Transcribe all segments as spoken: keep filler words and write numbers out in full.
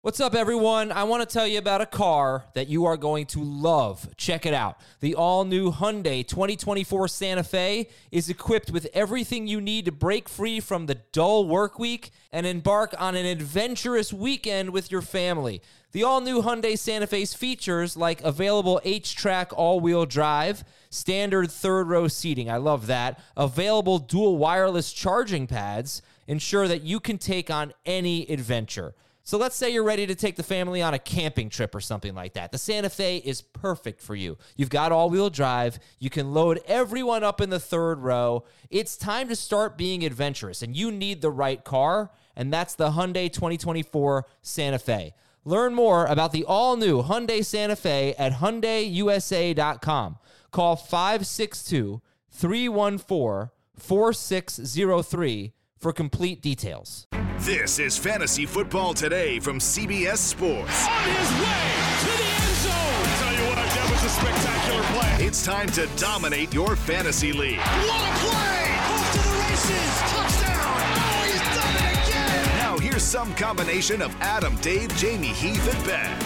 What's up, everyone? I want to tell you about a car that you are going to love. Check it out. The all-new Hyundai twenty twenty-four Santa Fe is equipped with everything you need to break free from the dull work week and embark on an adventurous weekend with your family. The all-new Hyundai Santa Fe's features like available H-Track all-wheel drive, standard third-row seating, I love that, available dual wireless charging pads, ensure that you can take on any adventure. So let's say you're ready to take the family on a camping trip or something like that. The Santa Fe is perfect for you. You've got all-wheel drive. You can load everyone up in the third row. It's time to start being adventurous, and you need the right car, and that's the Hyundai twenty twenty-four Santa Fe. Learn more about the all-new Hyundai Santa Fe at Hyundai U S A dot com. Call five six two, three one four, four six zero three for complete details. This is Fantasy Football Today from C B S Sports. On his way to the end zone. Tell you what, that was a spectacular play. It's time to dominate your fantasy league. What a play! Off to the races. Touchdown. Oh, he's done it again. Now here's some combination of Adam, Dave, Jamie, Heath, and Ben.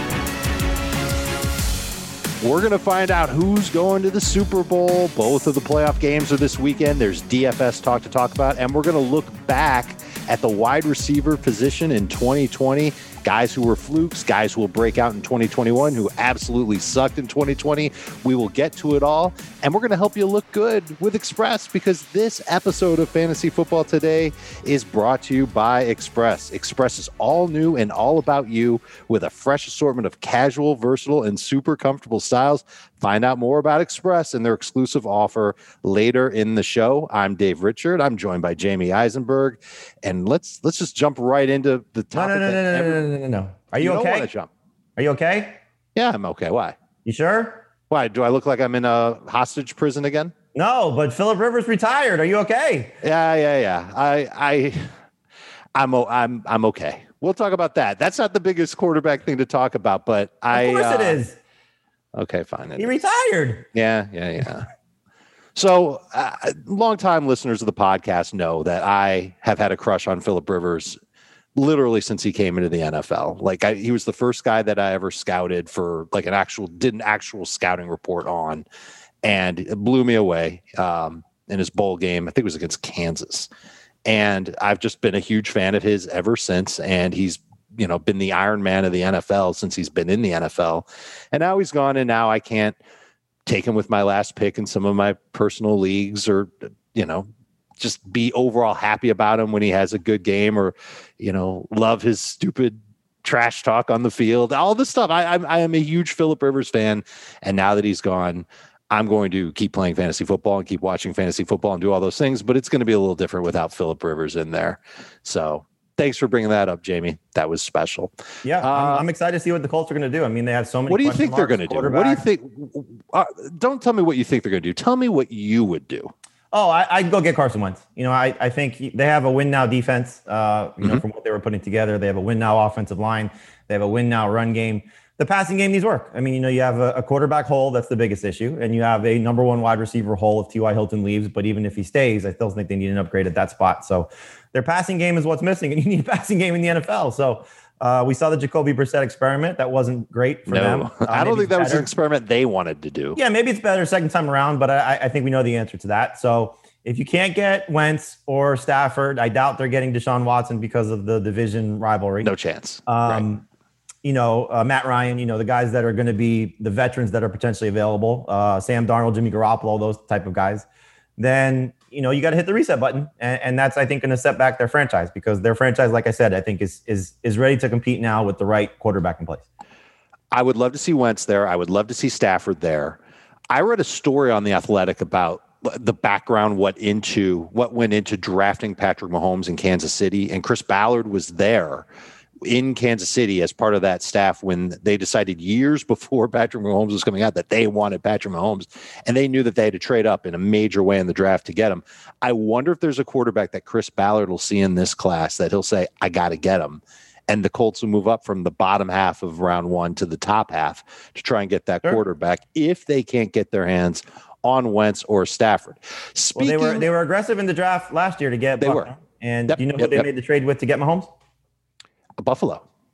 We're going to find out who's going to the Super Bowl. Both of the playoff games are this weekend. There's D F S talk to talk about, and we're going to look back at the wide receiver position in twenty twenty. Guys who were flukes, guys who will break out in twenty twenty-one, who absolutely sucked in twenty twenty. We will get to it all, and we're going to help you look good with Express, because this episode of Fantasy Football Today is brought to you by Express. Express is all new and all about you, with a fresh assortment of casual, versatile, and super comfortable styles. Find out more about Express and their exclusive offer later in the show. I'm Dave Richard. I'm joined by Jamie Eisenberg, and let's let's just jump right into the topic. No, no, no, no, every- no, no, no, no, no. Are you, you okay? Don't want to jump. Are you okay? Yeah, I'm okay. Why? You sure? Why? Do I look like I'm in a hostage prison again? No, but Phillip Rivers retired. Are you okay? Yeah, yeah, yeah. I, I, I'm, o- I'm, I'm okay. We'll talk about that. That's not the biggest quarterback thing to talk about, but I. Of course uh, it is. Okay, fine. It He is. retired. Yeah, yeah, yeah. So, uh, longtime listeners of the podcast know that I have had a crush on Phillip Rivers literally since he came into the N F L. Like, I, he was the first guy that I ever scouted for, like, an actual, did an actual scouting report on, and it blew me away um, in his bowl game. I think it was against Kansas. And I've just been a huge fan of his ever since. And he's, you know, been the Iron Man of the N F L since he's been in the N F L. And now he's gone, and now I can't take him with my last pick in some of my personal leagues, or, you know, just be overall happy about him when he has a good game, or, you know, love his stupid trash talk on the field, all this stuff. I, I, I am a huge Phillip Rivers fan. And now that he's gone, I'm going to keep playing fantasy football and keep watching fantasy football and do all those things, but it's going to be a little different without Phillip Rivers in there. So thanks for bringing that up, Jamie. That was special. Yeah, Uh, I'm, I'm excited to see what the Colts are going to do. I mean, they have so many. What do you question think they're marks, going to do? What do you think? Uh, don't tell me what you think they're going to do. Tell me what you would do. Oh, I, I'd go get Carson Wentz. You know, I, I think he- they have a win now defense. Uh, you know, Mhm. from what they were putting together, they have a win now offensive line. They have a win now run game. The passing game needs work. I mean, you know, you have a, a quarterback hole. That's the biggest issue. And you have a number one wide receiver hole if T Y. Hilton leaves. But even if he stays, I still think they need an upgrade at that spot. So their passing game is what's missing. And you need a passing game in the N F L. So uh, we saw the Jacoby Brissett experiment. That wasn't great for them. No, Uh, I don't maybe think that it's was an better. experiment they wanted to do. Yeah, maybe it's better second time around, but I, I think we know the answer to that. So if you can't get Wentz or Stafford, I doubt they're getting Deshaun Watson because of the division rivalry. No chance. Um, Right. You know, uh, Matt Ryan, you know, the guys that are going to be the veterans that are potentially available, uh, Sam Darnold, Jimmy Garoppolo, those type of guys, then, you know, you got to hit the reset button. And, and that's, I think, going to set back their franchise, because their franchise, like I said, I think is, is, is ready to compete now with the right quarterback in place. I would love to see Wentz there. I would love to see Stafford there. I read a story on The Athletic about the background, what into what went into drafting Patrick Mahomes in Kansas City, and Chris Ballard was there in Kansas City as part of that staff when they decided years before Patrick Mahomes was coming out that they wanted Patrick Mahomes, and they knew that they had to trade up in a major way in the draft to get him. I wonder if there's a quarterback that Chris Ballard will see in this class that he'll say, I got to get him. And the Colts will move up from the bottom half of round one to the top half to try and get that Sure. quarterback if they can't get their hands on Wentz or Stafford. Speaking, Well, they were they were aggressive in the draft last year to get They Buck. were. And Yep, do you know yep, who they yep. made the trade with to get Mahomes? Buffalo.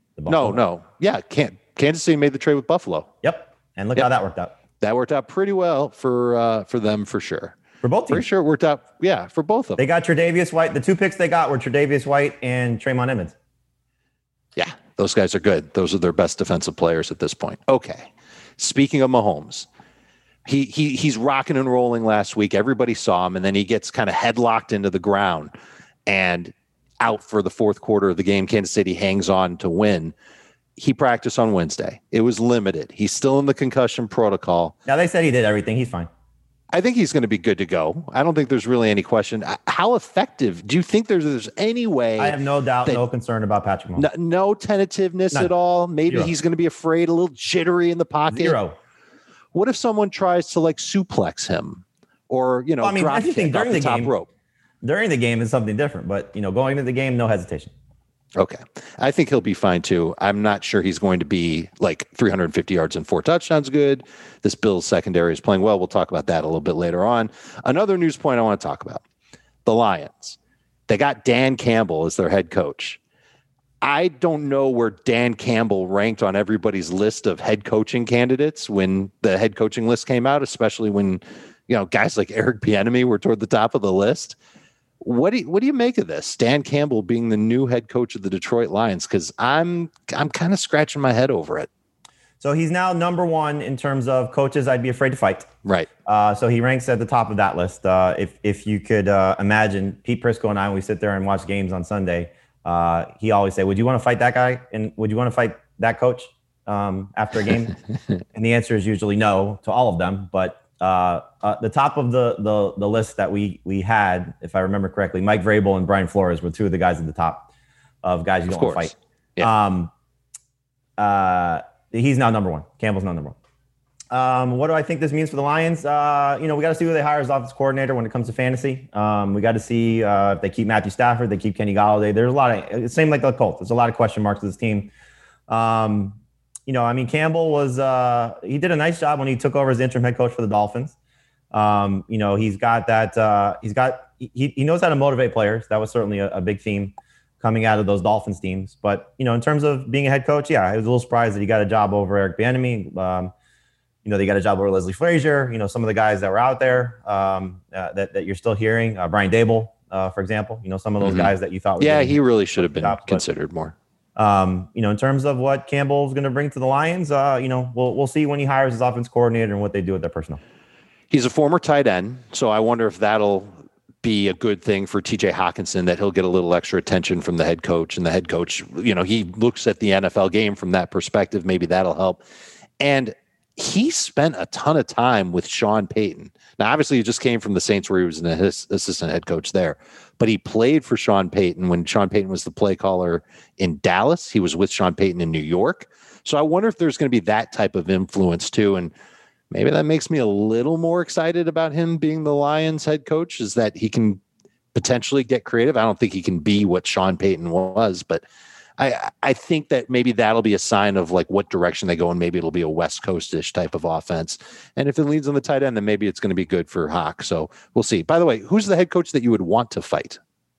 No, no. Yeah, can't, Kansas City made the trade with Buffalo. Yep. And look Yep. how that worked out. That worked out pretty well for uh, for them for sure. For both teams. Pretty sure it worked out, yeah, for both of them. They got Tre'Davious White. The two picks they got were Tre'Davious White and Draymond Edmonds. Yeah, those guys are good. Those are their best defensive players at this point. Okay. Speaking of Mahomes, he he he's rocking and rolling last week. Everybody saw him, and then he gets kind of headlocked into the ground and out for the fourth quarter of the game. Kansas City hangs on to win. He practiced on Wednesday. It was limited. He's still in the concussion protocol. Now, they said he did everything. He's fine. I think he's going to be good to go. I don't think there's really any question. How effective do you think there's, there's any way? I have no doubt, that, no concern about Patrick Mahomes. No, no tentativeness None. at all. Maybe Zero. he's going to be afraid, a little jittery in the pocket. Zero. What if someone tries to like suplex him or, you know, Well, I mean, drop everything kick off during the the top game- rope? During the game is something different, but, you know, going into the game, no hesitation. Okay. I think he'll be fine too. I'm not sure he's going to be like three hundred fifty yards and four touchdowns good. This Bills secondary is playing well. We'll talk about that a little bit later on. Another news point I want to talk about. The Lions. They got Dan Campbell as their head coach. I don't know where Dan Campbell ranked on everybody's list of head coaching candidates when the head coaching list came out, especially when, you know, guys like Eric Bieniemy were toward the top of the list. What do you, what do you make of this? Dan Campbell being the new head coach of the Detroit Lions? Because I'm I'm kind of scratching my head over it. So he's now number one in terms of coaches I'd be afraid to fight. Right. Uh, so he ranks at the top of that list. Uh, if if you could uh, imagine Pete Prisco and I, when we sit there and watch games on Sunday, uh, he always say, "Would you want to fight that guy? And would you want to fight that coach um, after a game?" And the answer is usually no to all of them. But uh, uh, the top of the, the the list that we we had, if I remember correctly, Mike Vrabel and Brian Flores were two of the guys at the top of guys you don't want to fight. Yeah. Um, uh, he's now number one. Campbell's now number one. Um, what do I think this means for the Lions? Uh, you know, we got to see who they hire as offensive coordinator when it comes to fantasy. Um, we got to see uh, if they keep Matthew Stafford, they keep Kenny Golladay. There's a lot of, it seemed like the Colts. There's a lot of question marks to this team. Um, you know, I mean, Campbell was, uh, he did a nice job when he took over as interim head coach for the Dolphins. Um, you know, he's got that, uh, he's got, he, he knows how to motivate players. That was certainly a, a big theme coming out of those Dolphins teams. But, you know, in terms of being a head coach, yeah, I was a little surprised that he got a job over Eric Bieniemy. Um, you know, they got a job over Leslie Frazier, you know, some of the guys that were out there um, uh, that, that you're still hearing, uh, Brian Dable, uh, for example, you know, some of those mm-hmm. guys that you thought. Were yeah, he really should have been jobs, considered but, more. Um, you know, in terms of what Campbell's going to bring to the Lions, uh, you know, we'll, we'll see when he hires his offense coordinator and what they do with their personnel. He's a former tight end, so I wonder if that'll be a good thing for T J Hawkinson, that he'll get a little extra attention from the head coach, and the head coach, you know, he looks at the N F L game from that perspective. Maybe that'll help. And he spent a ton of time with Sean Payton. Now, obviously, he just came from the Saints where he was an assistant head coach there, but he played for Sean Payton when Sean Payton was the play caller in Dallas. He was with Sean Payton in New York. So I wonder if there's going to be that type of influence too. And maybe that makes me a little more excited about him being the Lions head coach, is that he can potentially get creative. I don't think he can be what Sean Payton was, but I, I think that maybe that'll be a sign of like what direction they go, and maybe it'll be a West Coast-ish type of offense. And if it leads on the tight end, then maybe it's going to be good for Hawk. So we'll see. By the way, who's the head coach that you would want to fight?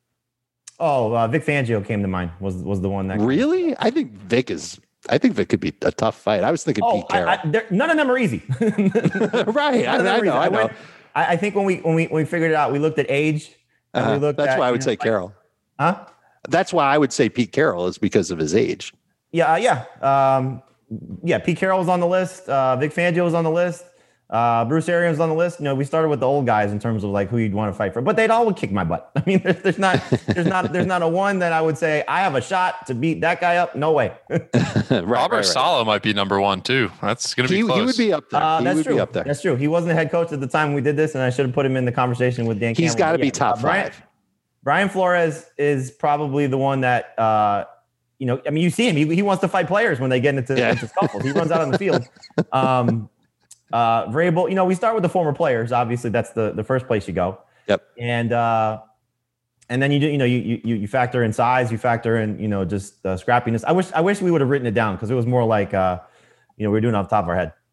Oh, uh, Vic Fangio came to mind. Was was the one that really? I think Vic is. I think Vic could be a tough fight. I was thinking oh, Pete Carroll. I, I, none of them are easy. Right. I, I know. I, know. I, went, I, I think when we when we when we figured it out, we looked at age. And uh-huh. we looked That's at, why I would know, say like, Carroll. Huh? That's why I would say Pete Carroll, is because of his age. Yeah, uh, yeah, um, yeah. Pete Carroll was on the list. Uh, Vic Fangio was on the list. Uh, Bruce Arians was on the list. You know, we started with the old guys in terms of like who you'd want to fight for, but they'd all would kick my butt. I mean, there's, there's not, there's not, there's not a one that I would say I have a shot to beat that guy up. No way. right, Robert right, right. Saleh might be number one too. That's going to be he, close. He would be up there. Uh, he that's would true. be up there. That's true. He wasn't the head coach at the time we did this, and I should have put him in the conversation with Dan. He's got to yeah, be top uh, Brian, five. Brian Flores is probably the one that, uh, you know, I mean, you see him. He, he wants to fight players when they get into, yeah. into scuffles. He runs out on the field. Um, uh, Vrabel, you know, we start with the former players. Obviously, that's the, the first place you go. Yep. And uh, and then you do, you know, you you you factor in size, you factor in, you know, just uh, scrappiness. I wish I wish we would have written it down, because it was more like, uh, you know, we we're doing it off the top of our head.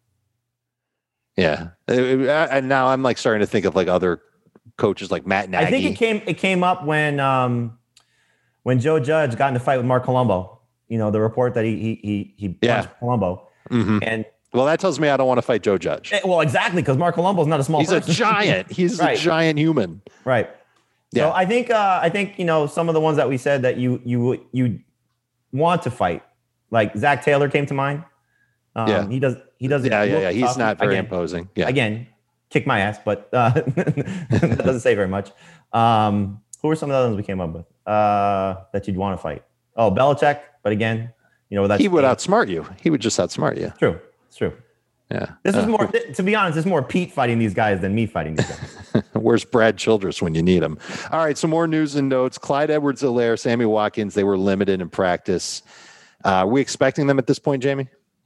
Yeah, and now I'm like starting to think of like other coaches like Matt Nagy. I think it came it came up when um, when Joe Judge got in a fight with Mark Colombo you know, the report that he he he he Yeah. punched Colombo, Mhm. and Well, that tells me I don't want to fight Joe Judge. eh, well, exactly, because Mark Colombo is not a small. He's person. a giant. He's Right. a giant human. Right. Yeah. So I think uh, I think you know some of the ones that we said that you you you want to fight, like Zach Taylor came to mind. Um, Yeah. He does. He doesn't. Yeah, yeah, look yeah. He's tough. not very Again, imposing. Yeah. Again, kick my ass, but uh, that doesn't say very much. Um, who are some of the other ones we came up with uh, that you'd want to fight? Oh, Belichick, but again, you know that's He would outsmart you. He would just outsmart you. true. It's true. Yeah. This is Uh, more, to be honest, this is more Pete fighting these guys than me fighting these guys. Where's Brad Childress when you need him? All right, some more news and notes. Clyde Edwards-Helaire, Sammy Watkins, they were limited in practice. Uh, are we expecting them at this point, Jamie?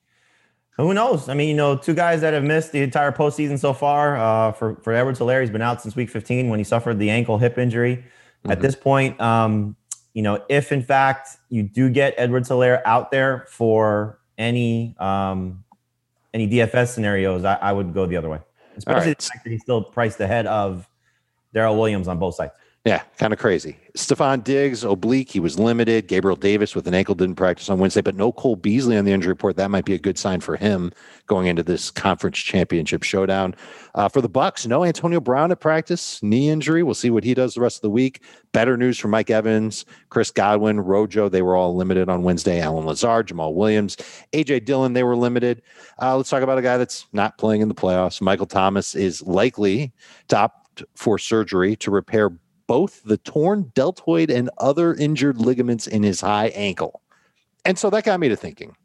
Who knows? I mean, you know, two guys that have missed the entire postseason so far. Uh, for for Edwards-Helaire, he's been out since week fifteen when he suffered the ankle hip injury. Mm-hmm. At this point, um, you know, if in fact you do get Edwards-Helaire out there for any um, any D F S scenarios, I, I would go the other way, especially right. the fact that he's still priced ahead of Darrell Williams on both sides. Yeah, kind of crazy. Stephon Diggs, oblique, he was limited. Gabriel Davis with an ankle didn't practice on Wednesday, but no Cole Beasley on the injury report. That might be a good sign for him going into this conference championship showdown. Uh, for the Bucs, no Antonio Brown at practice, knee injury. We'll see what he does the rest of the week. Better news for Mike Evans, Chris Godwin, Rojo. They were all limited on Wednesday. Alan Lazard, Jamal Williams, A J Dillon, they were limited. Uh, let's talk about a guy that's not playing in the playoffs. Michael Thomas is likely to opt for surgery to repair both the torn deltoid and other injured ligaments in his high ankle. And so that got me to thinking.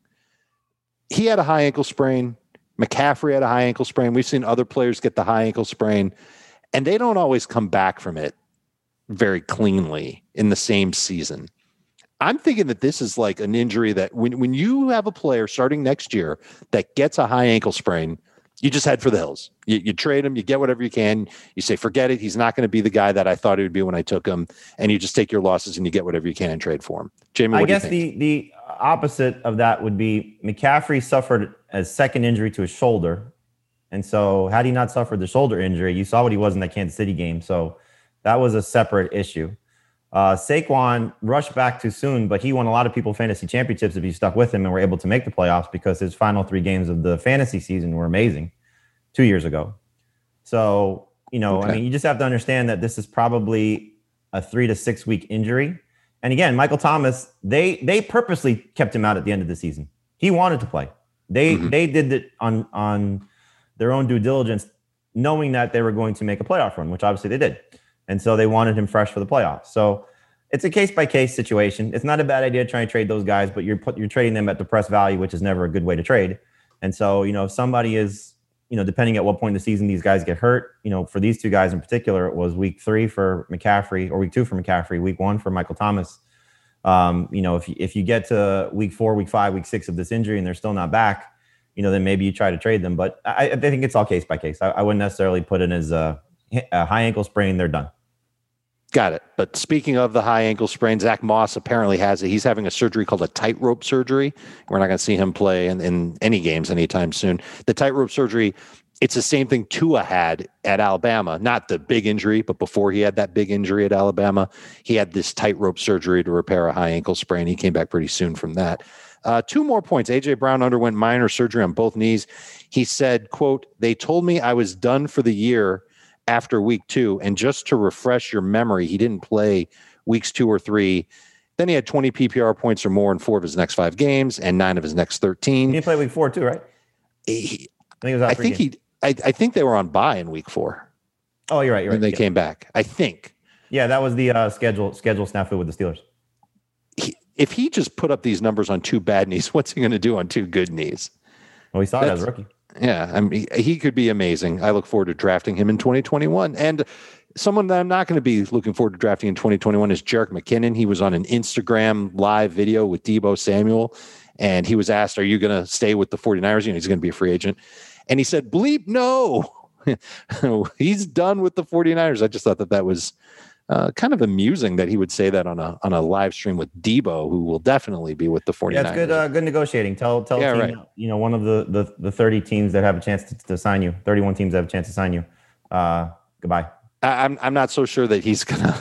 He had a high ankle sprain. McCaffrey had a high ankle sprain. We've seen other players get the high ankle sprain, and they don't always come back from it very cleanly in the same season. I'm thinking that this is like an injury that when, when you have a player starting next year that gets a high ankle sprain, you just head for the hills. You, you trade him, you get whatever you can. You say, forget it. He's not going to be the guy that I thought he would be when I took him. And you just take your losses and you get whatever you can and trade for him. Jamie, what I do you guess think? the the opposite of that would be McCaffrey suffered a second injury to his shoulder. And so had he not suffered the shoulder injury, you saw what he was in that Kansas City game. So that was a separate issue. Uh, Saquon rushed back too soon, but he won a lot of people fantasy championships if you stuck with him and were able to make the playoffs because his final three games of the fantasy season were amazing two years ago. So, you know, Okay. I mean, you just have to understand that this is probably a three to six week injury. And again, Michael Thomas, they they purposely kept him out at the end of the season. He wanted to play. They Mhm. they did it on on their own due diligence, knowing that they were going to make a playoff run, which obviously they did. And so they wanted him fresh for the playoffs. So it's a case by case situation. It's not a bad idea to try and trade those guys, but you're put, you're trading them at depressed value, which is never a good way to trade. And so, you know, if somebody is, you know, depending at what point in the season these guys get hurt, you know, for these two guys in particular, it was week three for McCaffrey or week two for McCaffrey, week one for Michael Thomas. Um, you know, if you, if you get to week four, week five, week six of this injury and they're still not back, you know, then maybe you try to trade them. But I, I think it's all case by case. I, I wouldn't necessarily put it as a, a high ankle sprain. They're done. Got it. But speaking of the high ankle sprain, Zach Moss apparently has it. He's having a surgery called a tightrope surgery. We're not going to see him play in, in any games anytime soon. The tightrope surgery, it's the same thing Tua had at Alabama. Not the big injury, but before he had that big injury at Alabama, he had this tightrope surgery to repair a high ankle sprain. He came back pretty soon from that. Uh, two more points. A J Brown underwent minor surgery on both knees. He said, quote, "They told me I was done for the year after week two. And just to refresh your memory, he didn't play weeks two or three. Then he had twenty P P R points or more in four of his next five games and nine of his next thirteen. He didn't play week four too, right? He, I think it was out I three think games. he, I, I think they were on bye in week four. Oh, you're right. You're When right. they Yeah. came back, I think. Yeah, that was the uh, schedule schedule snafu with the Steelers. He, if he just put up these numbers on two bad knees, what's he going to do on two good knees? Well, we saw it That's- as a rookie. Yeah, I mean, he could be amazing. I look forward to drafting him in twenty twenty-one. And someone that I'm not going to be looking forward to drafting in twenty twenty-one is Jerick McKinnon. He was on an Instagram live video with Deebo Samuel, and he was asked, are you going to stay with the 49ers? You know, he's going to be a free agent. And he said, bleep, no. He's done with the 49ers. I just thought that that was uh, kind of amusing that he would say that on a on a live stream with Deebo, who will definitely be with the 49ers. Yeah, it's good. Uh, good negotiating. Tell tell Yeah, a team, right. you know, one of the, the the thirty teams that have a chance to, to sign you, thirty-one teams that have a chance to sign you. Uh, goodbye. I, I'm I'm not so sure that he's gonna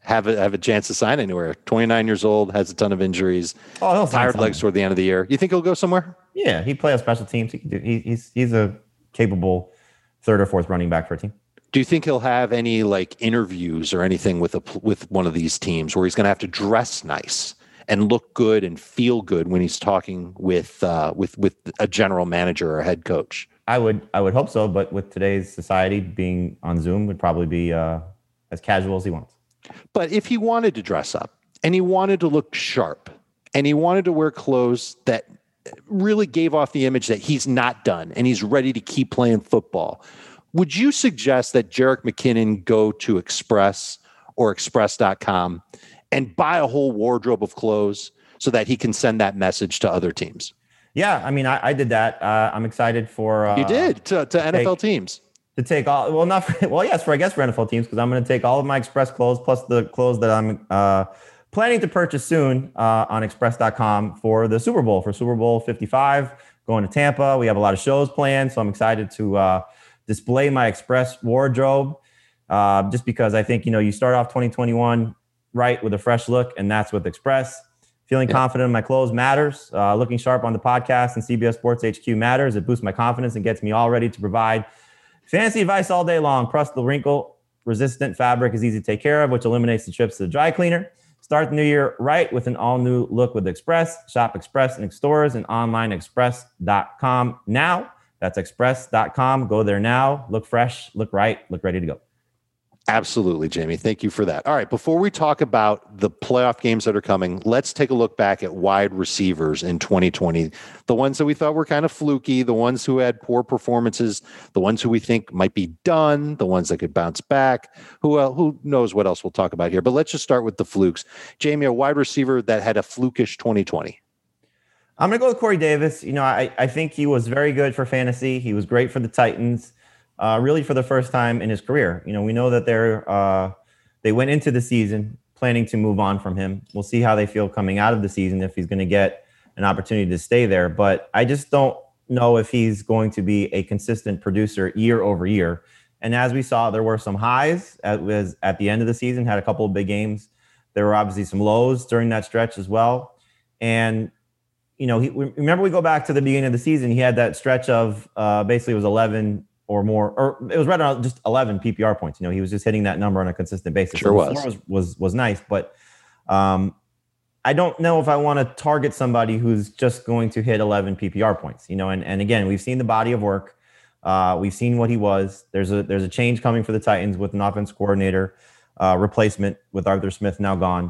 have a have a chance to sign anywhere. twenty-nine years old, has a ton of injuries. Oh, he'll sign tired somewhere. legs toward the end of the year. You think he'll go somewhere? Yeah, he plays special teams. He can do, he, he's he's a capable third or fourth running back for a team. Do you think he'll have any like interviews or anything with a with one of these teams where he's going to have to dress nice and look good and feel good when he's talking with uh, with with a general manager or a head coach? I would I would hope so, but with today's society, being on Zoom would probably be uh, as casual as he wants. But if he wanted to dress up and he wanted to look sharp and he wanted to wear clothes that really gave off the image that he's not done and he's ready to keep playing football, would you suggest that Jerick McKinnon go to Express or express dot com and buy a whole wardrobe of clothes so that he can send that message to other teams? Yeah, I mean, I, I did that. Uh, I'm excited for uh, you did to, to N F L take, teams to take all. Well, not for, well, yes, for I guess for N F L teams because I'm going to take all of my Express clothes plus the clothes that I'm uh, planning to purchase soon uh, on express dot com for the Super Bowl for Super Bowl fifty-five. Going to Tampa, we have a lot of shows planned, so I'm excited to uh, display my Express wardrobe. Uh, just because I think you know you start off twenty twenty-one right with a fresh look, and that's with Express. Feeling yeah. confident in my clothes matters. Uh, looking sharp on the podcast and C B S Sports H Q matters. It boosts my confidence and gets me all ready to provide fancy advice all day long. Plus, the wrinkle-resistant fabric is easy to take care of, which eliminates the trips to the dry cleaner. Start the new year right with an all-new look with Express. Shop Express in stores and online express dot com now. That's express dot com. Go there now. Look fresh, look right, look ready to go. Absolutely, Jamie. Thank you for that. All right, before we talk about the playoff games that are coming, let's take a look back at wide receivers in twenty twenty. The ones that we thought were kind of fluky, the ones who had poor performances, the ones who we think might be done, the ones that could bounce back. Who uh, who knows what else we'll talk about here? But let's just start with the flukes. Jamie, a wide receiver that had a flukish twenty twenty. I'm going to go with Corey Davis. You know, I, I think he was very good for fantasy. He was great for the Titans. Uh, really for the first time in his career. You know, we know that they're uh, they went into the season planning to move on from him. We'll see how they feel coming out of the season if he's going to get an opportunity to stay there. But I just don't know if he's going to be a consistent producer year over year. And as we saw, there were some highs at, was at the end of the season, had a couple of big games. There were obviously some lows during that stretch as well. And, you know, he, remember we go back to the beginning of the season, he had that stretch of uh, basically it was eleven or more, or it was right around just eleven P P R points. You know, he was just hitting that number on a consistent basis. Sure so was. was. was was nice, but um, I don't know if I want to target somebody who's just going to hit eleven P P R points. You know, and and again, we've seen the body of work. Uh, we've seen what he was. There's a there's a change coming for the Titans with an offense coordinator uh, replacement with Arthur Smith now gone.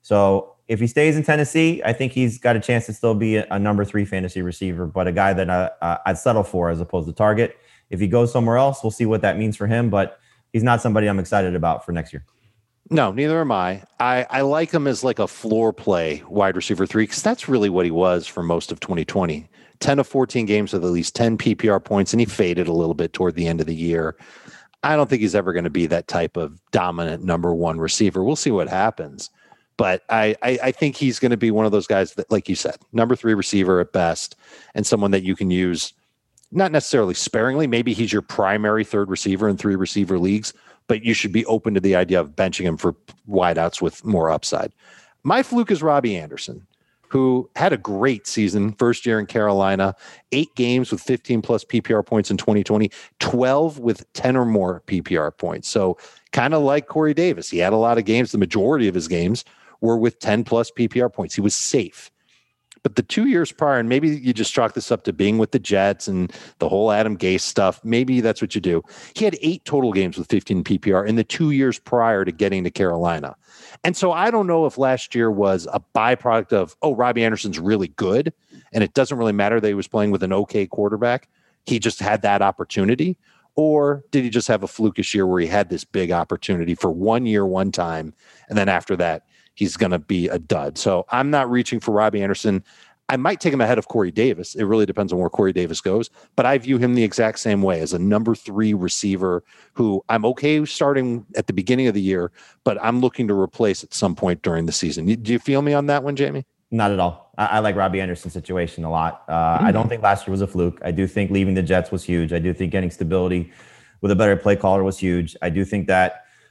So if he stays in Tennessee, I think he's got a chance to still be a, a number three fantasy receiver, but a guy that I, uh, I'd settle for as opposed to target. If he goes somewhere else, we'll see what that means for him, but he's not somebody I'm excited about for next year. No, neither am I. I, I like him as like a floor play wide receiver three because that's really what he was for most of twenty twenty. ten to fourteen games with at least ten P P R points, and he faded a little bit toward the end of the year. I don't think he's ever going to be that type of dominant number one receiver. We'll see what happens. But I, I, I think he's going to be one of those guys that, like you said, number three receiver at best, and someone that you can use not necessarily sparingly. Maybe he's your primary third receiver in three receiver leagues, but you should be open to the idea of benching him for wideouts with more upside. My fluke is Robbie Anderson, who had a great season, first year in Carolina, eight games with fifteen plus P P R points in twenty twenty, twelve with ten or more P P R points. So kind of like Corey Davis, he had a lot of games. The majority of his games were with ten plus P P R points. He was safe. But the two years prior, and maybe you just chalk this up to being with the Jets and the whole Adam Gase stuff. Maybe that's what you do. He had eight total games with fifteen P P R in the two years prior to getting to Carolina. And so I don't know if last year was a byproduct of, oh, Robbie Anderson's really good, and it doesn't really matter that he was playing with an okay quarterback. He just had that opportunity. Or did he just have a flukish year where he had this big opportunity for one year, one time, and then after that, he's going to be a dud. So I'm not reaching for Robbie Anderson. I might take him ahead of Corey Davis. It really depends on where Corey Davis goes, but I view him the exact same way as a number three receiver who I'm okay starting at the beginning of the year, but I'm looking to replace at some point during the season. Do you feel me on that one, Jamie? Not at all. I, I like Robbie Anderson's situation a lot. Uh, mm-hmm. I don't think last year was a fluke. I do think leaving the Jets was huge. I do think getting stability with a better play caller was huge. I do think that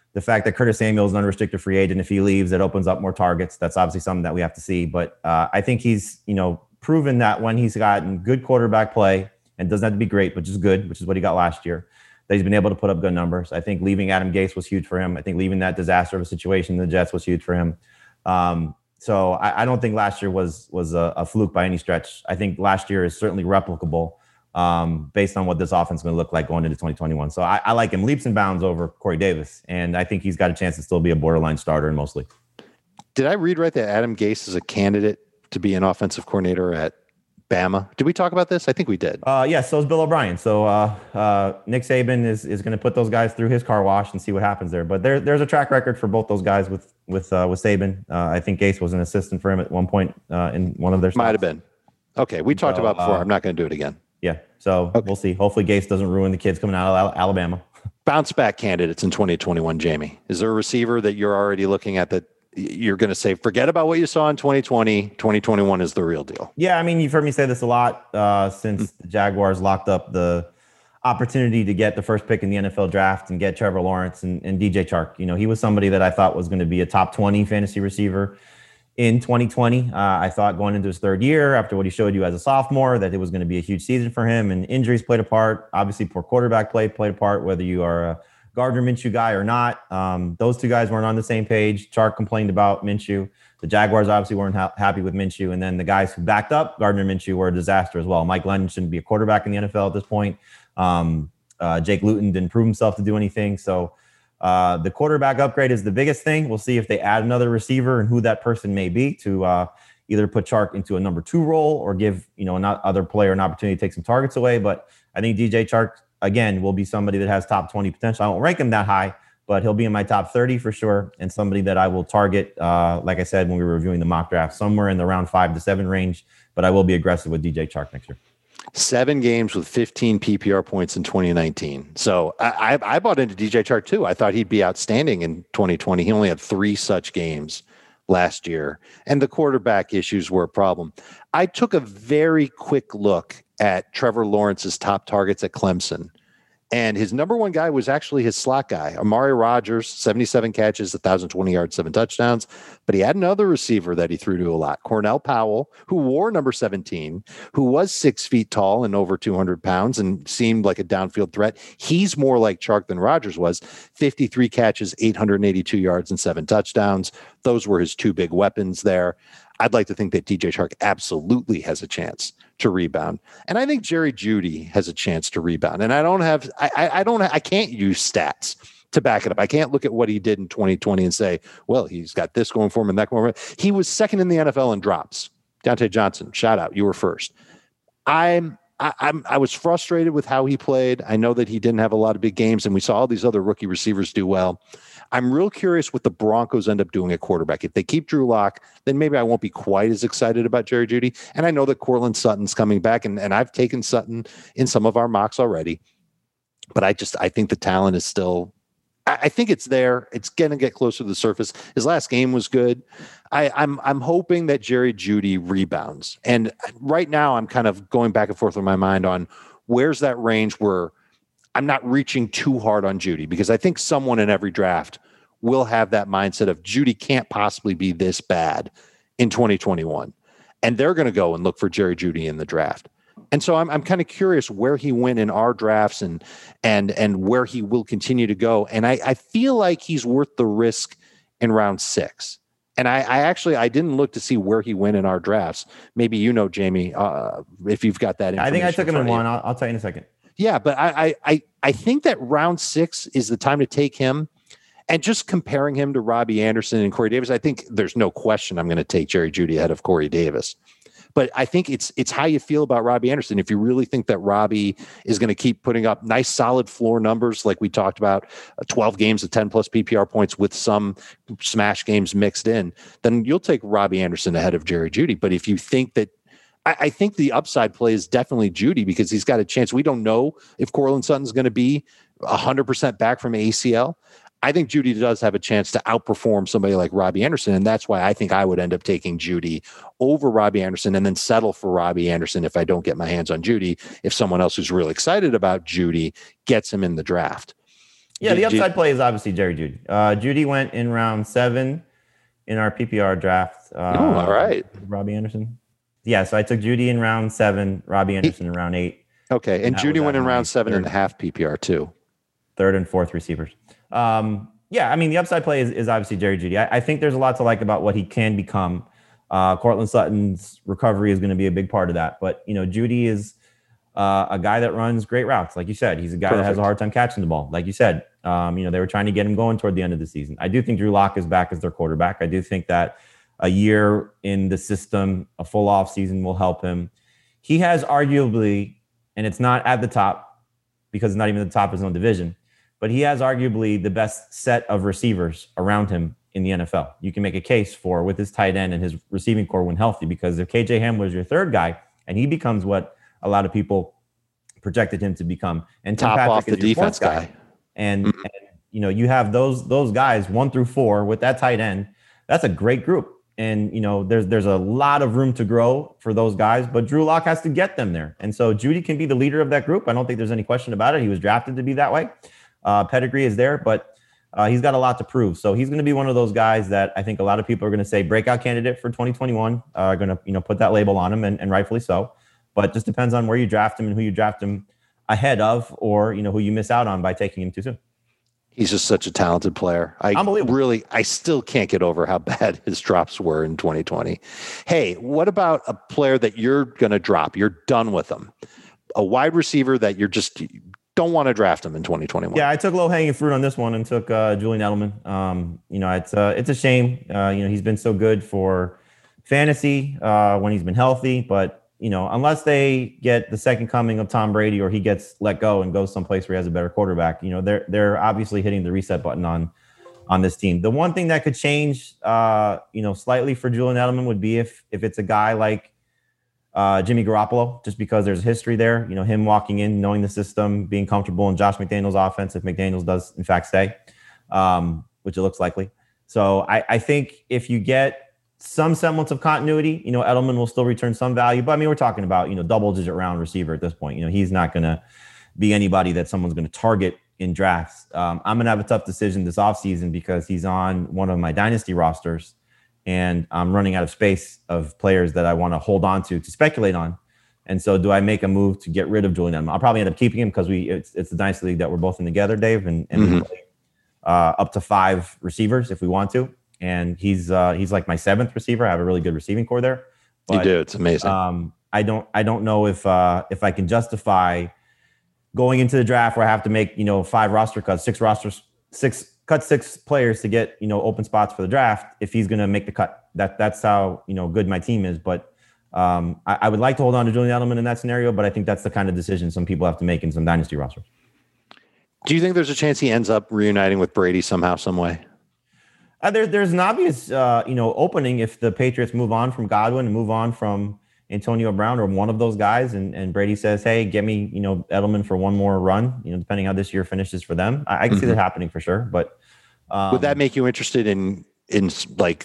The fact that Curtis Samuel is an unrestricted free agent, if he leaves, it opens up more targets. That's obviously something that we have to see. But uh, I think he's, you know, proven that when he's gotten good quarterback play, and doesn't have to be great, but just good, which is what he got last year, that he's been able to put up good numbers. I think leaving Adam Gase was huge for him. I think leaving that disaster of a situation in the Jets was huge for him. Um, so I, I don't think last year was was a, a fluke by any stretch. I think last year is certainly replicable um, based on what this offense is going to look like going into twenty twenty-one. So I, I like him leaps and bounds over Corey Davis, and I think he's got a chance to still be a borderline starter in most leagues. Did I read right that Adam Gase is a candidate to be an offensive coordinator at Bama? Did we talk about this? I think we did. Uh, yes, yeah, so is Bill O'Brien. So uh, uh, Nick Saban is is going to put those guys through his car wash and see what happens there. But there, there's a track record for both those guys with with uh, with Saban. Uh, I think Gase was an assistant for him at one point uh, in one of their stops. Might have been. Okay, we talked so, about before. Uh, I'm not going to do it again. Yeah, so okay. We'll see. Hopefully Gase doesn't ruin the kids coming out of Alabama. Bounce back candidates in twenty twenty-one, Jamie. Is there a receiver that you're already looking at that you're going to say, forget about what you saw in twenty twenty, twenty twenty-one is the real deal? Yeah, I mean, you've heard me say this a lot uh, since the Jaguars locked up the opportunity to get the first pick in the N F L draft and get Trevor Lawrence and, and D J Chark. You know, he was somebody that I thought was going to be a top twenty fantasy receiver in twenty twenty. Uh, I thought going into his third year, after what he showed you as a sophomore, that it was going to be a huge season for him, and injuries played a part. Obviously, poor quarterback play played a part, whether you are a Gardner Minshew guy or not. Um, those two guys weren't on the same page. Chark complained about Minshew. The Jaguars obviously weren't ha- happy with Minshew. And then the guys who backed up Gardner Minshew were a disaster as well. Mike Lennon shouldn't be a quarterback in the N F L at this point. Um, uh, Jake Luton didn't prove himself to do anything. So uh, the quarterback upgrade is the biggest thing. We'll see if they add another receiver and who that person may be to uh, either put Chark into a number two role or give, you know, not other player an opportunity to take some targets away. But I think D J Chark, again, will be somebody that has top twenty potential. I won't rank him that high, but he'll be in my top thirty for sure, and somebody that I will target, uh, like I said, when we were reviewing the mock draft, somewhere in the round five to seven range, but I will be aggressive with D J Chark next year. Seven games with fifteen P P R points in twenty nineteen. So I, I, I bought into D J Chark too. I thought he'd be outstanding in twenty twenty. He only had three such games last year, and the quarterback issues were a problem. I took a very quick look at Trevor Lawrence's top targets at Clemson, and his number one guy was actually his slot guy, Amari Rodgers, seventy-seven catches, one thousand twenty yards, seven touchdowns. But he had another receiver that he threw to a lot, Cornell Powell, who wore number seventeen, who was six feet tall and over two hundred pounds and seemed like a downfield threat. He's more like Chark than Rodgers was. fifty-three catches, eight hundred eighty-two yards, and seven touchdowns. Those were his two big weapons there. I'd like to think that D J Chark absolutely has a chance to rebound. And I think Jerry Jeudy has a chance to rebound. And I don't have, I, I, I don't, I can't use stats to back it up. I can't look at what he did in twenty twenty and say, well, he's got this going for him and that going for him. He was second in the N F L in drops. Deontay Johnson, shout out. You were first. I'm, I, I'm, I was frustrated with how he played. I know that he didn't have a lot of big games, and we saw all these other rookie receivers do well. I'm real curious what the Broncos end up doing at quarterback. If they keep Drew Lock, then maybe I won't be quite as excited about Jerry Jeudy. And I know that Courtland Sutton's coming back, and, and I've taken Sutton in some of our mocks already. But I just, I think the talent is still, I, I think it's there. It's going to get closer to the surface. His last game was good. I, I'm, I'm hoping that Jerry Jeudy rebounds. And right now I'm kind of going back and forth in my mind on where's that range where I'm not reaching too hard on Jeudy, because I think someone in every draft will have that mindset of Jeudy can't possibly be this bad in twenty twenty-one. And they're going to go and look for Jerry Jeudy in the draft. And so I'm I'm kind of curious where he went in our drafts and and and where he will continue to go. And I, I feel like he's worth the risk in round six. And I, I actually, I didn't look to see where he went in our drafts. Maybe you know, Jamie, uh, if you've got that information. I think I took him in one. I'll, I'll tell you in a second. Yeah, but I, I I think that round six is the time to take him. And just comparing him to Robbie Anderson and Corey Davis, I think there's no question I'm going to take Jerry Jeudy ahead of Corey Davis. But I think it's it's how you feel about Robbie Anderson. If you really think that Robbie is going to keep putting up nice, solid floor numbers like we talked about, uh, twelve games of ten plus P P R points with some smash games mixed in, then you'll take Robbie Anderson ahead of Jerry Jeudy. But if you think that, I, I think the upside play is definitely Jeudy, because he's got a chance. We don't know if Courtland Sutton's going to be one hundred percent back from A C L. I think Jeudy does have a chance to outperform somebody like Robbie Anderson, and that's why I think I would end up taking Jeudy over Robbie Anderson and then settle for Robbie Anderson if I don't get my hands on Jeudy, if someone else who's really excited about Jeudy gets him in the draft. Yeah, the Ju- upside play is obviously Jerry Jeudy. Uh, Jeudy went in round seven in our P P R draft. Uh, Oh, all right. Robbie Anderson. Yeah, so I took Jeudy in round seven, Robbie Anderson in round eight. Okay, and, And that Judy was went at in my round seven and third- a half P P R too. Third and fourth receivers. Um, yeah, I mean, the upside play is, is obviously Jerry Jeudy. I, I think there's a lot to like about what he can become. Uh, Cortland Sutton's recovery is going to be a big part of that. But, you know, Jeudy is uh, a guy that runs great routes. Like you said, he's a guy Perfect. that has a hard time catching the ball. Like you said, um, you know, they were trying to get him going toward the end of the season. I do think Drew Lock is back as their quarterback. I do think that a year in the system, a full off season will help him. He has arguably, and it's not at the top because it's not even at the top of his own division, but he has arguably the best set of receivers around him in the N F L. You can make a case for with his tight end and his receiving core when healthy, because if K J Hamler is your third guy and he becomes what a lot of people projected him to become, and Tim Top Patrick off the is your fourth defense guy. and, and you know you have those those guys one through four with that tight end, that's a great group. And, you know, there's there's a lot of room to grow for those guys, but Drew Lock has to get them there. And so Jeudy can be the leader of that group. I don't think there's any question about it. He was drafted to be that way. Uh, pedigree is there, but uh, he's got a lot to prove. So he's going to be one of those guys that I think a lot of people are going to say breakout candidate for twenty twenty-one, uh, are going to, you know, put that label on him, and, and rightfully so. But it just depends on where you draft him and who you draft him ahead of, or, you know, who you miss out on by taking him too soon. He's just such a talented player. I Unbelievable. really, I still can't get over how bad his drops were in twenty twenty. Hey, what about a player that you're going to drop? You're done with him. A wide receiver that you're just don't want to draft him in twenty twenty-one. Yeah, I took low hanging fruit on this one and took uh, Julian Edelman. Um, you know, it's uh, it's a shame. Uh, you know, he's been so good for fantasy uh, when he's been healthy, but you know, unless they get the second coming of Tom Brady or he gets let go and goes someplace where he has a better quarterback, you know, they're they're obviously hitting the reset button on on this team. The one thing that could change, uh, you know, slightly for Julian Edelman would be if if it's a guy like uh, Jimmy Garoppolo, just because there's history there. You know, him walking in, knowing the system, being comfortable in Josh McDaniels' offense, if McDaniels does in fact stay, um, which it looks likely. So I, I think if you get some semblance of continuity, you know, Edelman will still return some value. But I mean, we're talking about, you know, double digit round receiver at this point. You know, he's not going to be anybody that someone's going to target in drafts. Um, I'm going to have a tough decision this offseason because he's on one of my dynasty rosters and I'm running out of space of players that I want to hold on to, to speculate on. And so do I make a move to get rid of Julian Edelman? I'll probably end up keeping him because we, it's, it's the dynasty league that we're both in together, Dave, and, and Mhm. we play uh, up to five receivers if we want to. And he's uh, he's like my seventh receiver. I have a really good receiving core there. But, you do. It's amazing. Um, I don't I don't know if uh, if I can justify going into the draft where I have to make, you know, five roster cuts, six rosters, six cut six players to get, you know, open spots for the draft. If he's going to make the cut, that that's how, you know, good my team is. But um, I, I would like to hold on to Julian Edelman in that scenario. But I think that's the kind of decision some people have to make in some dynasty rosters. Do you think there's a chance he ends up reuniting with Brady somehow, some way? Uh, there, there's an obvious, uh, you know, opening if the Patriots move on from Godwin and move on from Antonio Brown or one of those guys, and, and Brady says, "Hey, get me, you know, Edelman for one more run." You know, depending how this year finishes for them, I, I can Mm-hmm. see that happening for sure. But um, Would that make you interested in in like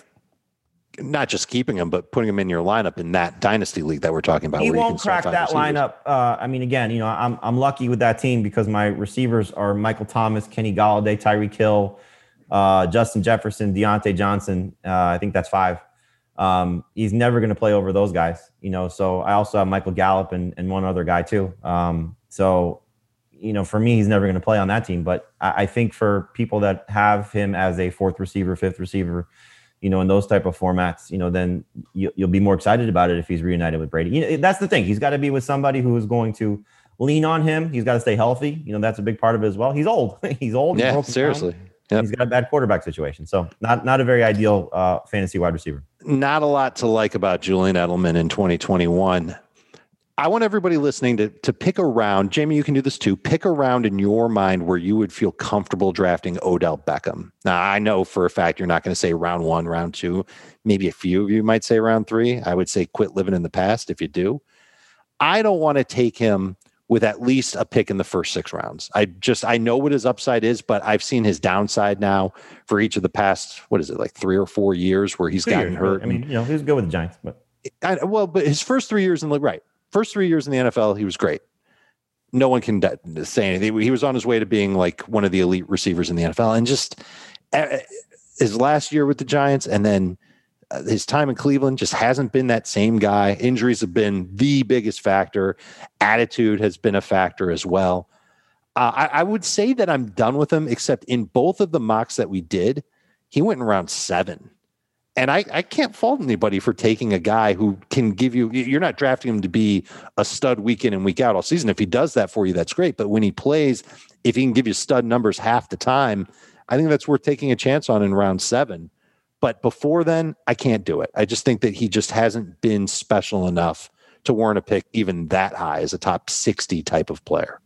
not just keeping him, but putting him in your lineup in that dynasty league that we're talking about? he where you won't can start crack five that receivers? lineup. Uh, I mean, again, you know, I'm I'm lucky with that team because my receivers are Michael Thomas, Kenny Galladay, Tyreek Hill, uh, Justin Jefferson, Deontay Johnson. Uh, I think that's five. Um, he's never going to play over those guys, you know. So I also have Michael Gallup and, and one other guy too. Um, so, you know, for me, he's never going to play on that team. But I, I think for people that have him as a fourth receiver, fifth receiver, you know, in those type of formats, you know, then you, you'll be more excited about it if he's reunited with Brady. You know, that's the thing. He's got to be with somebody who is going to lean on him. He's got to stay healthy. You know, that's a big part of it as well. He's old. he's old. He's Yeah, broken seriously. down. Yep. He's got a bad quarterback situation. So not not a very ideal uh, fantasy wide receiver. Not a lot to like about Julian Edelman in twenty twenty-one. I want everybody listening to to pick a round. Jamie, you can do this too. Pick a round in your mind where you would feel comfortable drafting Odell Beckham. Now, I know for a fact you're not going to say round one, round two. Maybe a few of you might say round three. I would say quit living in the past if you do. I don't want to take him with at least a pick in the first six rounds. I just, I know what his upside is, but I've seen his downside now for each of the past, what is it, like three or four years where he's Two gotten years, hurt. I mean, you know, he was good with the Giants, but I, well, but his first three years in the right, first three years in the N F L, he was great. no one can de- say anything. He was on his way to being like one of the elite receivers in the N F L, and just uh, his last year with the Giants, and then uh, his time in Cleveland just hasn't been that same guy. Injuries have been the biggest factor. Attitude has been a factor as well. Uh, I, I would say that I'm done with him, except in both of the mocks that we did, he went in round seven. And I, I can't fault anybody for taking a guy who can give you, you're not drafting him to be a stud week in and week out all season. If he does that for you, that's great. But when he plays, if he can give you stud numbers half the time, I think that's worth taking a chance on in round seven. But before then, I can't do it. I just think that he just hasn't been special enough to warrant a pick even that high as a top sixty type of player.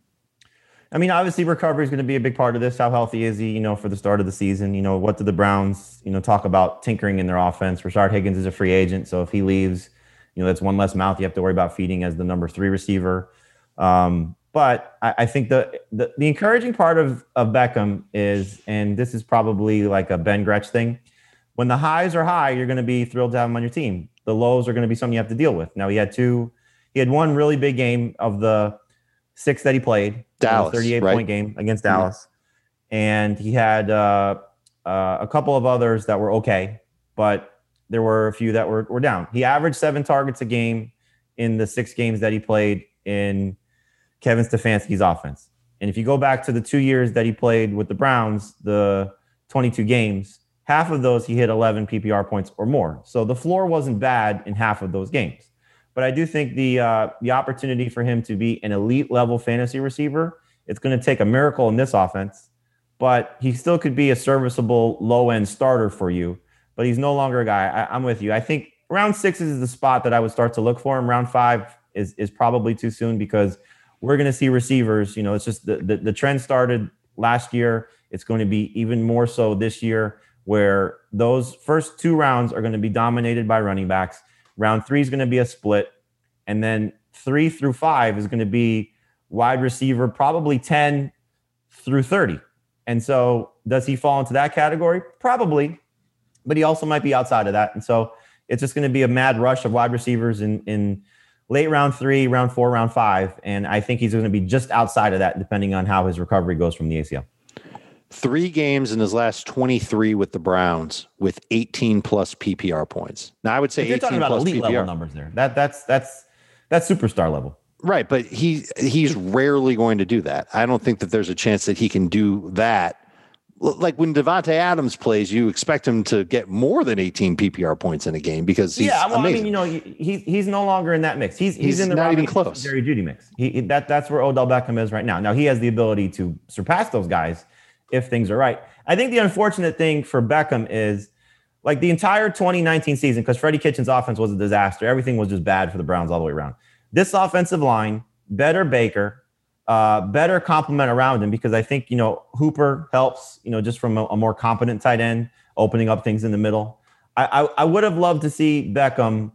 I mean, obviously recovery is going to be a big part of this. How healthy is he, you know, for the start of the season? You know, what do the Browns, you know, talk about tinkering in their offense? Rashard Higgins is a free agent. So if he leaves, you know, that's one less mouth you have to worry about feeding as the number three receiver. Um, but I, I think the, the the encouraging part of, of Beckham is, and this is probably like a Ben Gretsch thing, when the highs are high, you're going to be thrilled to have him on your team. The lows are going to be something you have to deal with. Now, he had two, he had one really big game of the six that he played. Dallas, thirty-eight right? point game against Dallas. Mm-hmm. And he had uh, uh, a couple of others that were okay, but there were a few that were, were down. He averaged seven targets a game in the six games that he played in Kevin Stefanski's offense. And if you go back to the two years that he played with the Browns, the twenty-two games, half of those he hit eleven P P R points or more. So the floor wasn't bad in half of those games. But I do think the uh, the opportunity for him to be an elite level fantasy receiver, it's going to take a miracle in this offense. But he still could be a serviceable low end starter for you. But he's no longer a guy. I, I'm with you. I think round six is the spot that I would start to look for him. Round five is is probably too soon because we're going to see receivers. You know, it's just the, the the trend started last year. It's going to be even more so this year, where those first two rounds are going to be dominated by running backs. Round three is going to be a split. And then three through five is going to be wide receiver, probably ten through thirty. And so does he fall into that category? Probably. But he also might be outside of that. And so it's just going to be a mad rush of wide receivers in, in late round three, round four, round five. And I think he's going to be just outside of that, depending on how his recovery goes from the A C L. Three games in his last twenty-three with the Browns with eighteen plus P P R points. Now I would say you're eighteen talking about plus elite P P R level numbers there. That that's that's that's superstar level. Right, but he he's rarely going to do that. I don't think that there's a chance that he can do that. Like when Devontae Adams plays, you expect him to get more than eighteen P P R points in a game because he's yeah. Well, amazing. I mean, you know, he's he's no longer in that mix. He's he's, He's in the not Robin even close. Jerry Jeudy mix. He that that's where Odell Beckham is right now. Now he has the ability to surpass those guys if things are right. I think the unfortunate thing for Beckham is like the entire twenty nineteen season, because Freddie Kitchens' offense was a disaster. Everything was just bad for the Browns all the way around. This offensive line, better Baker, uh, better complement around him, because I think, you know, Hooper helps, you know, just from a, a more competent tight end, opening up things in the middle. I, I, I would have loved to see Beckham,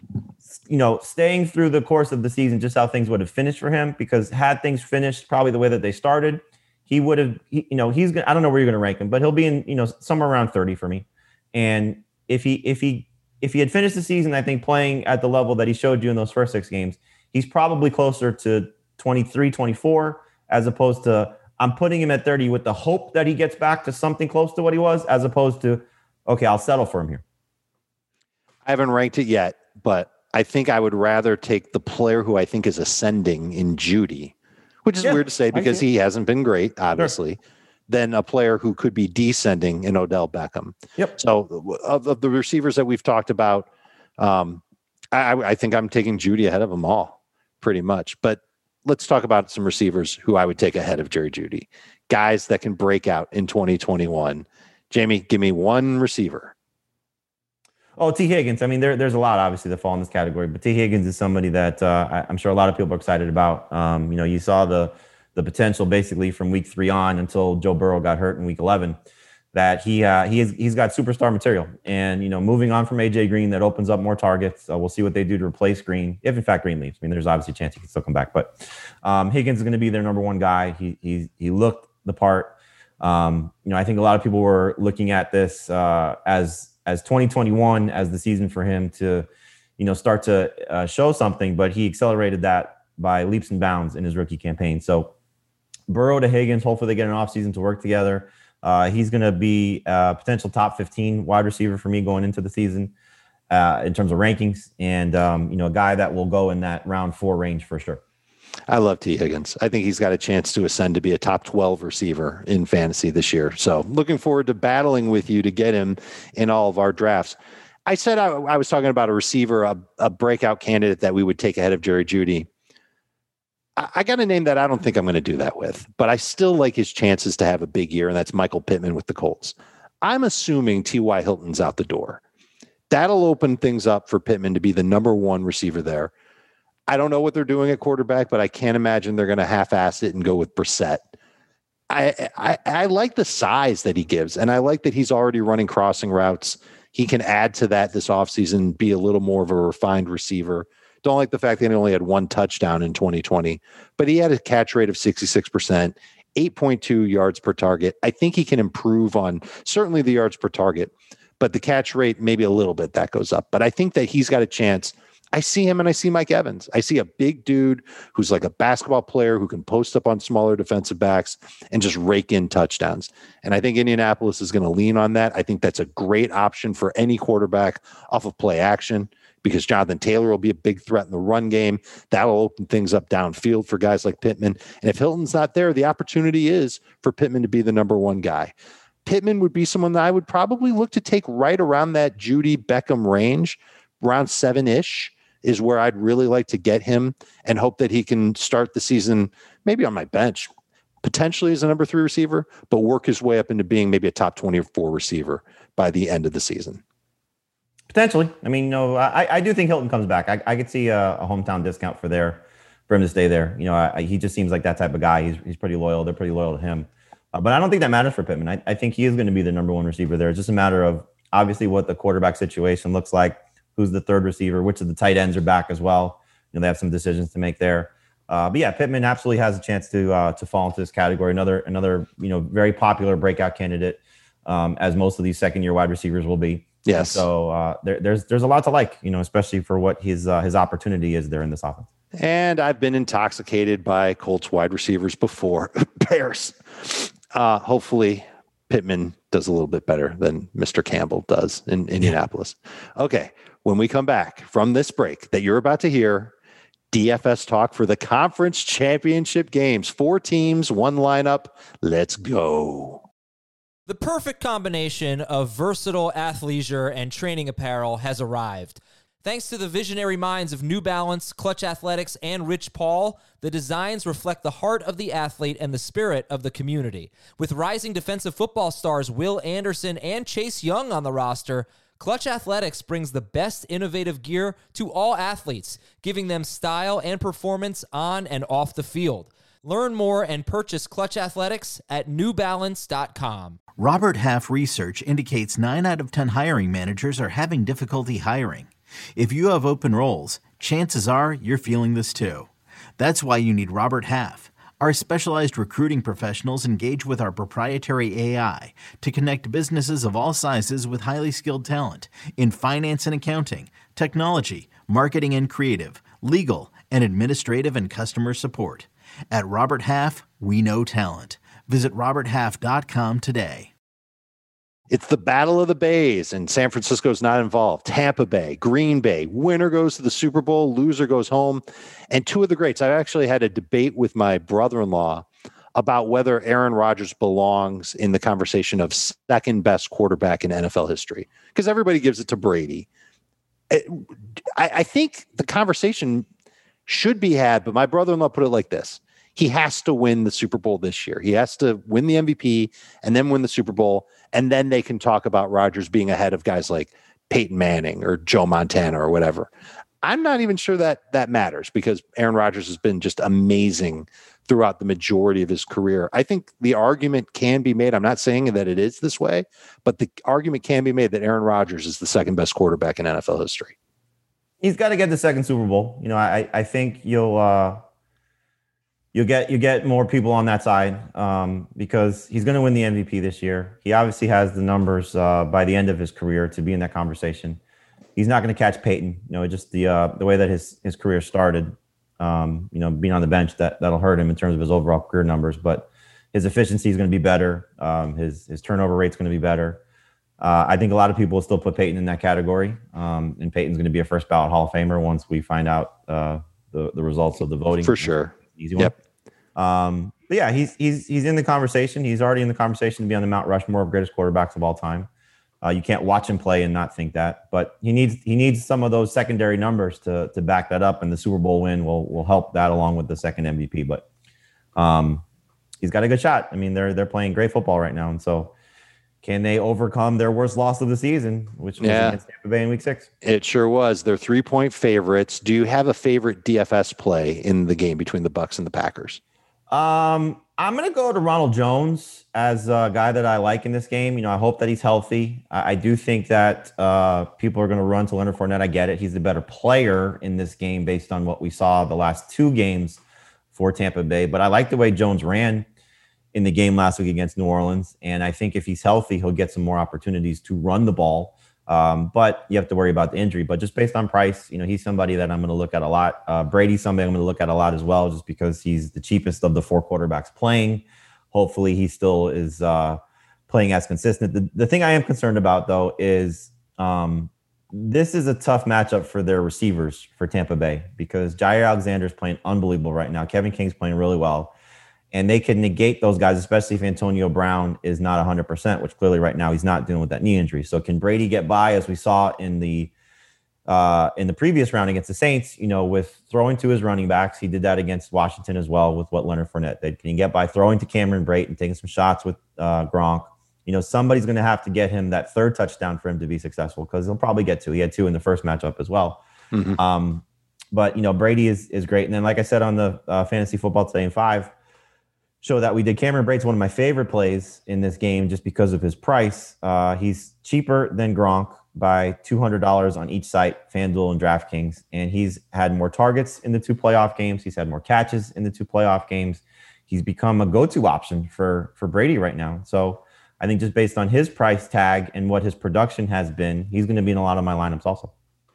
you know, staying through the course of the season, just how things would have finished for him, because had things finished probably the way that they started, he would have, he, you know, he's going to, I don't know where you're going to rank him, but he'll be in, you know, somewhere around thirty for me. And if he, if he, if he had finished the season, I think playing at the level that he showed you in those first six games, he's probably closer to twenty-three, twenty-four, as opposed to, I'm putting him at thirty with the hope that he gets back to something close to what he was, as opposed to, okay, I'll settle for him here. I haven't ranked it yet, but I think I would rather take the player who I think is ascending in Jeudy, which is Yeah, weird to say because he hasn't been great, obviously, sure. than a player who could be descending in Odell Beckham. Yep. So of, of the receivers that we've talked about, um, I, I think I'm taking Jeudy ahead of them all, pretty much. But let's talk about some receivers who I would take ahead of Jerry Jeudy, guys that can break out in twenty twenty-one. Jamie, give me one receiver. Oh, T. Higgins. I mean, there, there's a lot, obviously, that fall in this category. But T. Higgins is somebody that uh, I, I'm sure a lot of people are excited about. Um, you know, you saw the the potential basically from week three on until Joe Burrow got hurt in week eleven, that he uh, he is, he's got superstar material. And, you know, moving on from A J Green, that opens up more targets. Uh, we'll see what they do to replace Green, if in fact Green leaves. I mean, there's obviously a chance he can still come back. But um, Higgins is going to be their number one guy. He he he looked the part. Um, you know, I think a lot of people were looking at this uh, as as twenty twenty-one as the season for him to, you know, start to uh, show something. But he accelerated that by leaps and bounds in his rookie campaign. So Burrow to Higgins, hopefully they get an offseason to work together. Uh, he's going to be a potential top fifteen wide receiver for me going into the season uh, in terms of rankings, and um, you know, a guy that will go in that round four range for sure. I love T. Higgins. I think he's got a chance to ascend to be a top twelve receiver in fantasy this year. So looking forward to battling with you to get him in all of our drafts. I said I, I was talking about a receiver, a, a breakout candidate that we would take ahead of Jerry Jeudy. I, I got a name that I don't think I'm going to do that with, but I still like his chances to have a big year, and that's Michael Pittman with the Colts. I'm assuming T Y. Hilton's out the door. That'll open things up for Pittman to be the number one receiver there. I don't know what they're doing at quarterback, but I can't imagine they're going to half-ass it and go with Brissett. I, I I like the size that he gives, and I like that he's already running crossing routes. He can add to that this offseason, be a little more of a refined receiver. Don't like the fact that he only had one touchdown in twenty twenty, but he had a catch rate of sixty-six percent, eight point two yards per target. I think he can improve on certainly the yards per target, but the catch rate, maybe a little bit that goes up. But I think that he's got a chance. I see him and I see Mike Evans. I see a big dude who's like a basketball player who can post up on smaller defensive backs and just rake in touchdowns. And I think Indianapolis is going to lean on that. I think that's a great option for any quarterback off of play action because Jonathan Taylor will be a big threat in the run game. That'll open things up downfield for guys like Pittman. And if Hilton's not there, the opportunity is for Pittman to be the number one guy. Pittman would be someone that I would probably look to take right around that Jeudy Beckham range, around seven-ish. Is where I'd really like to get him and hope that he can start the season maybe on my bench, potentially as a number three receiver, but work his way up into being maybe a top twenty-four receiver by the end of the season. Potentially. I mean, no, I, I do think Hilton comes back. I, I could see a, a hometown discount for there, for him to stay there. You know, I, he just seems like that type of guy. He's he's pretty loyal. They're pretty loyal to him. Uh, but I don't think that matters for Pittman. I, I think he is going to be the number one receiver there. It's just a matter of obviously what the quarterback situation looks like. Who's the third receiver? Which of the tight ends are back as well? You know, they have some decisions to make there. Uh, but yeah, Pittman absolutely has a chance to uh, to fall into this category. Another another you know very popular breakout candidate, um, as most of these second year wide receivers will be. Yes. And so uh, there, there's there's a lot to like, you know, especially for what his uh, his opportunity is there in this offense. And I've been intoxicated by Colts wide receivers before. Bears. Uh, hopefully Pittman does a little bit better than Mister Campbell does in Indianapolis. Okay. When we come back from this break that you're about to hear, D F S talk for the conference championship games. Four teams, one lineup. Let's go. The perfect combination of versatile athleisure and training apparel has arrived. Thanks to the visionary minds of New Balance, Clutch Athletics, and Rich Paul, the designs reflect the heart of the athlete and the spirit of the community. With rising defensive football stars Will Anderson and Chase Young on the roster, Clutch Athletics brings the best innovative gear to all athletes, giving them style and performance on and off the field. Learn more and purchase Clutch Athletics at new balance dot com. Robert Half research indicates nine out of ten hiring managers are having difficulty hiring. If you have open roles, chances are you're feeling this too. That's why you need Robert Half. Our specialized recruiting professionals engage with our proprietary A I to connect businesses of all sizes with highly skilled talent in finance and accounting, technology, marketing and creative, legal, and administrative and customer support. At Robert Half, we know talent. Visit robert half dot com today. It's the Battle of the Bays, and San Francisco's not involved. Tampa Bay, Green Bay, winner goes to the Super Bowl, loser goes home. And two of the greats. I actually had a debate with my brother-in-law about whether Aaron Rodgers belongs in the conversation of second best quarterback in N F L history, because everybody gives it to Brady. It, I, I think the conversation should be had, but my brother-in-law put it like this. He has to win the Super Bowl this year. He has to win the M V P and then win the Super Bowl. And then they can talk about Rodgers being ahead of guys like Peyton Manning or Joe Montana or whatever. I'm not even sure that that matters because Aaron Rodgers has been just amazing throughout the majority of his career. I think the argument can be made. I'm not saying that it is this way, but the argument can be made that Aaron Rodgers is the second best quarterback in N F L history. He's got to get the second Super Bowl. You know, I, I think you'll, uh, You'll get you get more people on that side um, because he's going to win the M V P this year. He obviously has the numbers uh, by the end of his career to be in that conversation. He's not going to catch Peyton. You know, just the uh, the way that his his career started. Um, you know, being on the bench, that, that'll hurt him in terms of his overall career numbers, but his efficiency is going to be better. Um, his, his turnover rate is going to be better. Uh, I think a lot of people will still put Peyton in that category. Um, and Peyton's going to be a first ballot Hall of Famer once we find out uh, the, the results of the voting. For sure. Easy one. Yep. Um, but yeah, he's, he's, he's in the conversation. He's already in the conversation to be on the Mount Rushmore of greatest quarterbacks of all time. Uh, you can't watch him play and not think that, but he needs, he needs some of those secondary numbers to, to back that up. And the Super Bowl win will, will help that along with the second M V P, but um, he's got a good shot. I mean, they're, they're playing great football right now. And so, can they overcome their worst loss of the season, which was yeah. against Tampa Bay in week six? It sure was. They're three-point favorites. Do you have a favorite D F S play in the game between the Bucs and the Packers? Um, I'm going to go to Ronald Jones as a guy that I like in this game. You know, I hope that he's healthy. I, I do think that uh, people are going to run to Leonard Fournette. I get it. He's the better player in this game based on what we saw the last two games for Tampa Bay. But I like the way Jones ran in the game last week against New Orleans. And I think if he's healthy, he'll get some more opportunities to run the ball. Um, but you have to worry about the injury. But just based on price, you know, he's somebody that I'm going to look at a lot. Uh, Brady's somebody I'm going to look at a lot as well, just because he's the cheapest of the four quarterbacks playing. Hopefully he still is uh, playing as consistent. The, the thing I am concerned about, though, is um, this is a tough matchup for their receivers for Tampa Bay, because Jair Alexander is playing unbelievable right now. Kevin King's playing really well. And they can negate those guys, especially if Antonio Brown is not one hundred percent, which clearly right now he's not dealing with that knee injury. So can Brady get by, as we saw in the uh, in the previous round against the Saints, you know, with throwing to his running backs? He did that against Washington as well with what Leonard Fournette did. Can he get by throwing to Cameron Brate and taking some shots with uh, Gronk? You know, somebody's going to have to get him that third touchdown for him to be successful, because he'll probably get two. He had two in the first matchup as well. Mm-hmm. Um, but, you know, Brady is is great. And then, like I said on the uh, Fantasy Football Today in five show that we did, Cameron Brate's one of my favorite plays in this game just because of his price. Uh, he's cheaper than Gronk by two hundred dollars on each site, FanDuel and DraftKings. And he's had more targets in the two playoff games. He's had more catches in the two playoff games. He's become a go-to option for, for Brady right now. So I think just based on his price tag and what his production has been, he's going to be in a lot of my lineups also.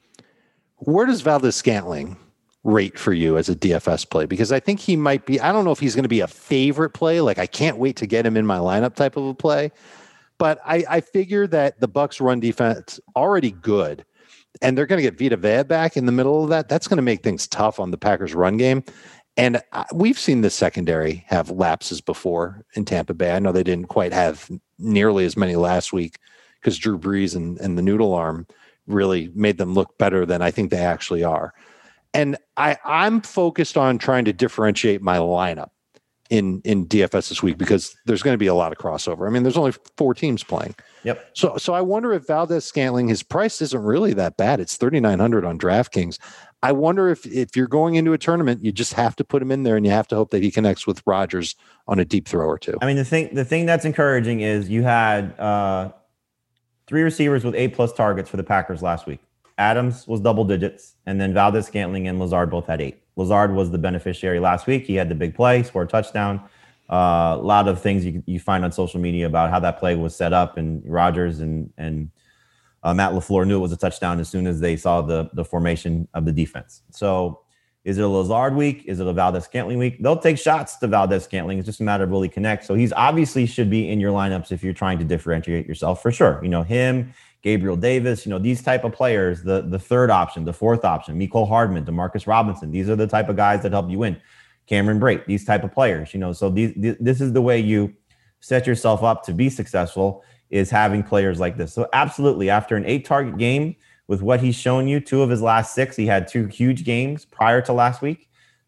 Where does Valdes-Scantling rate for you as a D F S play? Because I think he might be, I don't know if he's going to be a favorite play, like I can't wait to get him in my lineup type of a play, but I, I figure that the Bucs run defense already good, and they're going to get Vita Vea back in the middle of that. That's going to make things tough on the Packers run game. And we've seen the secondary have lapses before in Tampa Bay. I know they didn't quite have nearly as many last week because Drew Brees and, and the noodle arm really made them look better than I think they actually are. And I, I'm focused on trying to differentiate my lineup in, in D F S this week, because there's going to be a lot of crossover. I mean, there's only four teams playing. Yep. So so I wonder if Valdes-Scantling, his price isn't really that bad. It's thirty-nine hundred on DraftKings. I wonder if if you're going into a tournament, you just have to put him in there, and you have to hope that he connects with Rodgers on a deep throw or two. I mean, the thing the thing that's encouraging is you had uh, three receivers with eight plus targets for the Packers last week. Adams was double digits, and then Valdes-Scantling and Lazard both had eight. Lazard was the beneficiary last week. He had the big play, scored a touchdown. Uh, a lot of things you you find on social media about how that play was set up, and Rodgers and and uh, Matt LaFleur knew it was a touchdown as soon as they saw the the formation of the defense. So is it a Lazard week? Is it a Valdes-Scantling week? They'll take shots to Valdes-Scantling. It's just a matter of will he connect. So he's obviously should be in your lineups if you're trying to differentiate yourself, for sure. You know, him, Gabriel Davis, you know, these type of players, the, the third option, the fourth option, Mecole Hardman, DeMarcus Robinson. These are the type of guys that help you win. Cameron Brate, these type of players, you know, so these, th- this is the way you set yourself up to be successful, is having players like this. So absolutely, after an eight target game with what he's shown you, two of his last six, he had two huge games prior to last week.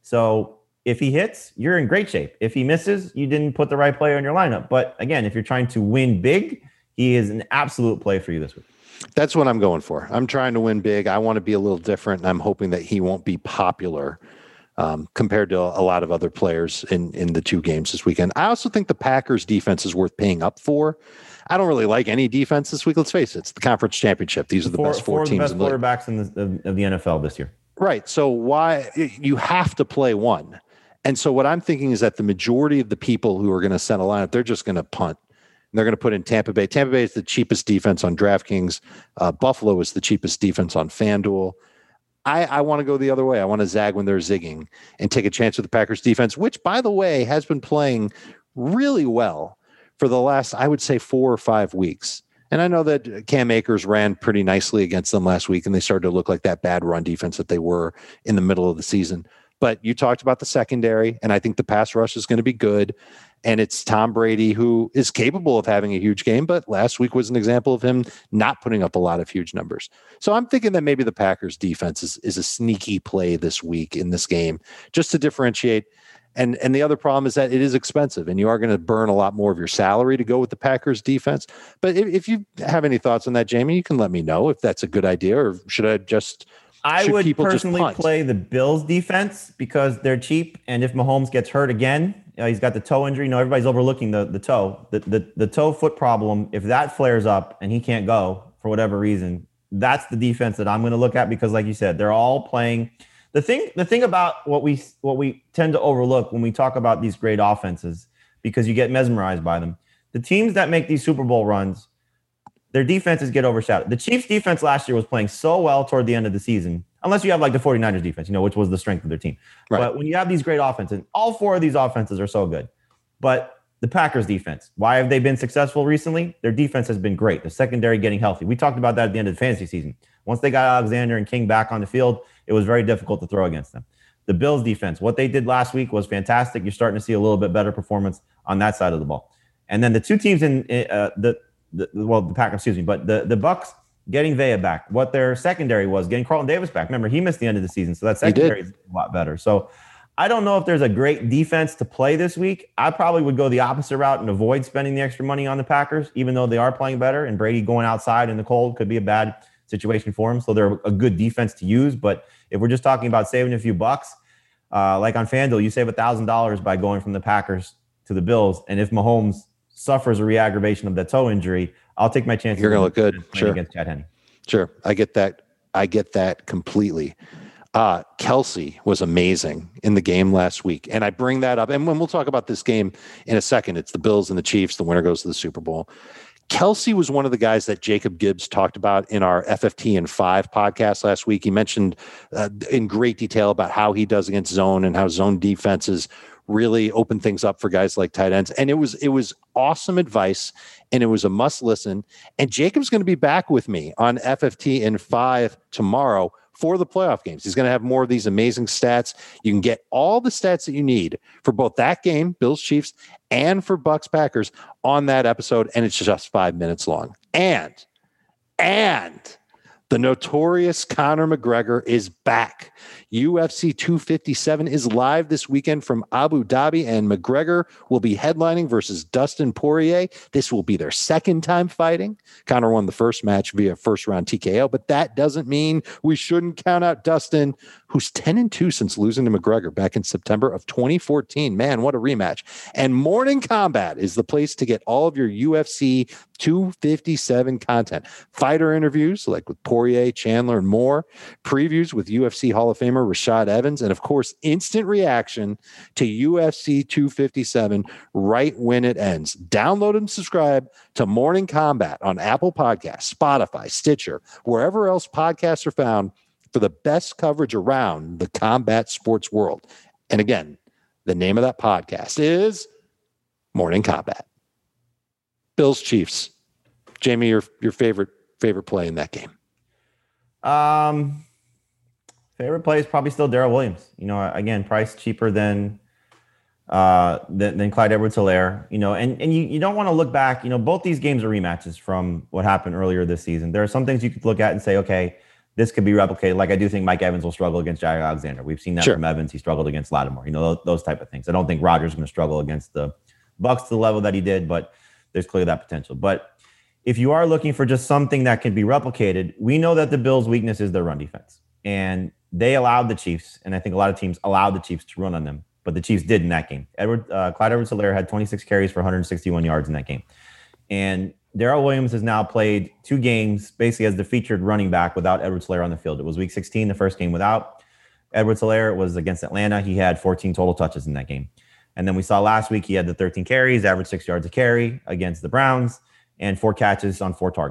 So if he hits, you're in great shape. If he misses, you didn't put the right player in your lineup. But again, if you're trying to win big, he is an absolute play for you this week. That's what I'm going for. I'm trying to win big. I want to be a little different, and I'm hoping that he won't be popular um, compared to a lot of other players in, in the two games this weekend. I also think the Packers defense is worth paying up for. I don't really like any defense this week. Let's face it, it's the conference championship. These are the four, best four, four teams the best in the league. quarterbacks in the, of the N F L this year. Right. So why you have to play one. And so what I'm thinking is that the majority of the people who are going to send a lineup, they're just going to punt. And they're going to put in Tampa Bay. Tampa Bay is the cheapest defense on DraftKings. Uh, Buffalo is the cheapest defense on FanDuel. I, I want to go the other way. I want to zag when they're zigging and take a chance with the Packers defense, which, by the way, has been playing really well for the last, I would say, four or five weeks. And I know that Cam Akers ran pretty nicely against them last week, and they started to look like that bad run defense that they were in the middle of the season. But you talked about the secondary, and I think the pass rush is going to be good. And it's Tom Brady, who is capable of having a huge game, but last week was an example of him not putting up a lot of huge numbers. So I'm thinking that maybe the Packers defense is, is a sneaky play this week in this game, just to differentiate. And and the other problem is that it is expensive, and you are going to burn a lot more of your salary to go with the Packers defense. But if, if you have any thoughts on that, Jamie, you can let me know if that's a good idea, or should I just... I would personally play the Bills defense because they're cheap. And if Mahomes gets hurt again, you know, he's got the toe injury. No, everybody's overlooking the, the toe, the, the, the toe foot problem. If that flares up and he can't go for whatever reason, that's the defense that I'm going to look at because, like you said, they're all playing. The thing, the thing about what we, what we tend to overlook when we talk about these great offenses, because you get mesmerized by them, the teams that make these Super Bowl runs, their defenses get overshadowed. The Chiefs defense last year was playing so well toward the end of the season, unless you have like the 49ers defense, you know, which was the strength of their team. Right. But when you have these great offenses, and all four of these offenses are so good, but the Packers defense, why have they been successful recently? Their defense has been great. The secondary getting healthy. We talked about that at the end of the fantasy season. Once they got Alexander and King back on the field, it was very difficult to throw against them. The Bills defense, what they did last week was fantastic. You're starting to see a little bit better performance on that side of the ball. And then the two teams in uh, the The, well, the Packers, excuse me, but the, the Bucks getting Vea back. What their secondary was, getting Carlton Davis back. Remember, he missed the end of the season, so that secondary is a lot better. So I don't know if there's a great defense to play this week. I probably would go the opposite route and avoid spending the extra money on the Packers, even though they are playing better. And Brady going outside in the cold could be a bad situation for him. So they're a good defense to use. But if we're just talking about saving a few bucks, uh, like on FanDuel, you save one thousand dollars by going from the Packers to the Bills. And if Mahomes suffers a re-aggravation of that toe injury, I'll take my chances. You're going to look good. Sure. Against Chad Henne. Sure. I get that. I get that completely. Uh, Kelsey was amazing in the game last week. And I bring that up. And when we'll talk about this game in a second, it's the Bills and the Chiefs. The winner goes to the Super Bowl. Kelsey was one of the guys that Jacob Gibbs talked about in our F F T and five podcast last week. He mentioned uh, in great detail about how he does against zone and how zone defenses really open things up for guys like tight ends. And it was, it was awesome advice, and it was a must listen. And Jacob's going to be back with me on F F T and five tomorrow for the playoff games. He's going to have more of these amazing stats. You can get all the stats that you need for both that game, Bills Chiefs, and for Bucks Packers on that episode. And it's just five minutes long. And, and the notorious Conor McGregor is back. U F C two fifty-seven is live this weekend from Abu Dhabi, and McGregor will be headlining versus Dustin Poirier. This will be their second time fighting. Conor won the first match via first round T K O, but that doesn't mean we shouldn't count out Dustin, who's ten and two since losing to McGregor back in September of twenty fourteen. Man, what a rematch. And Morning Combat is the place to get all of your U F C two fifty-seven content. Fighter interviews like with Poirier, Chandler, and more. Previews with U F C Hall of Famer Rashad Evans. And of course, instant reaction to U F C two fifty-seven right when it ends. Download and subscribe to Morning Combat on Apple Podcasts, Spotify, Stitcher, wherever else podcasts are found for the best coverage around the combat sports world. And again, the name of that podcast is Morning Combat. Bills Chiefs. Jamie, your your favorite favorite play in that game? Um, favorite play is probably still Darrell Williams. You know, again, price cheaper than uh than, than Clyde Edwards-Helaire. You know, and and you, you don't want to look back. You know, both these games are rematches from what happened earlier this season. There are some things you could look at and say, okay, this could be replicated. Like I do think Mike Evans will struggle against Jair Alexander. We've seen that sure. from Evans. He struggled against Lattimore. You know, those, those type of things. I don't think Rodgers is going to struggle against the Bucs to the level that he did, but there's clearly that potential. But if you are looking for just something that can be replicated, we know that the Bills' weakness is their run defense. And they allowed the Chiefs, and I think a lot of teams allowed the Chiefs to run on them, but the Chiefs did in that game. Edward uh, Clyde Edwards-Helaire had twenty-six carries for one hundred sixty-one yards in that game. And Darrell Williams has now played two games basically as the featured running back without Edwards-Helaire on the field. It was week sixteen, the first game without Edwards-Helaire. It was against Atlanta. He had fourteen total touches in that game. And then we saw last week he had the thirteen carries, averaged six yards a carry against the Browns, and four catches on four targets.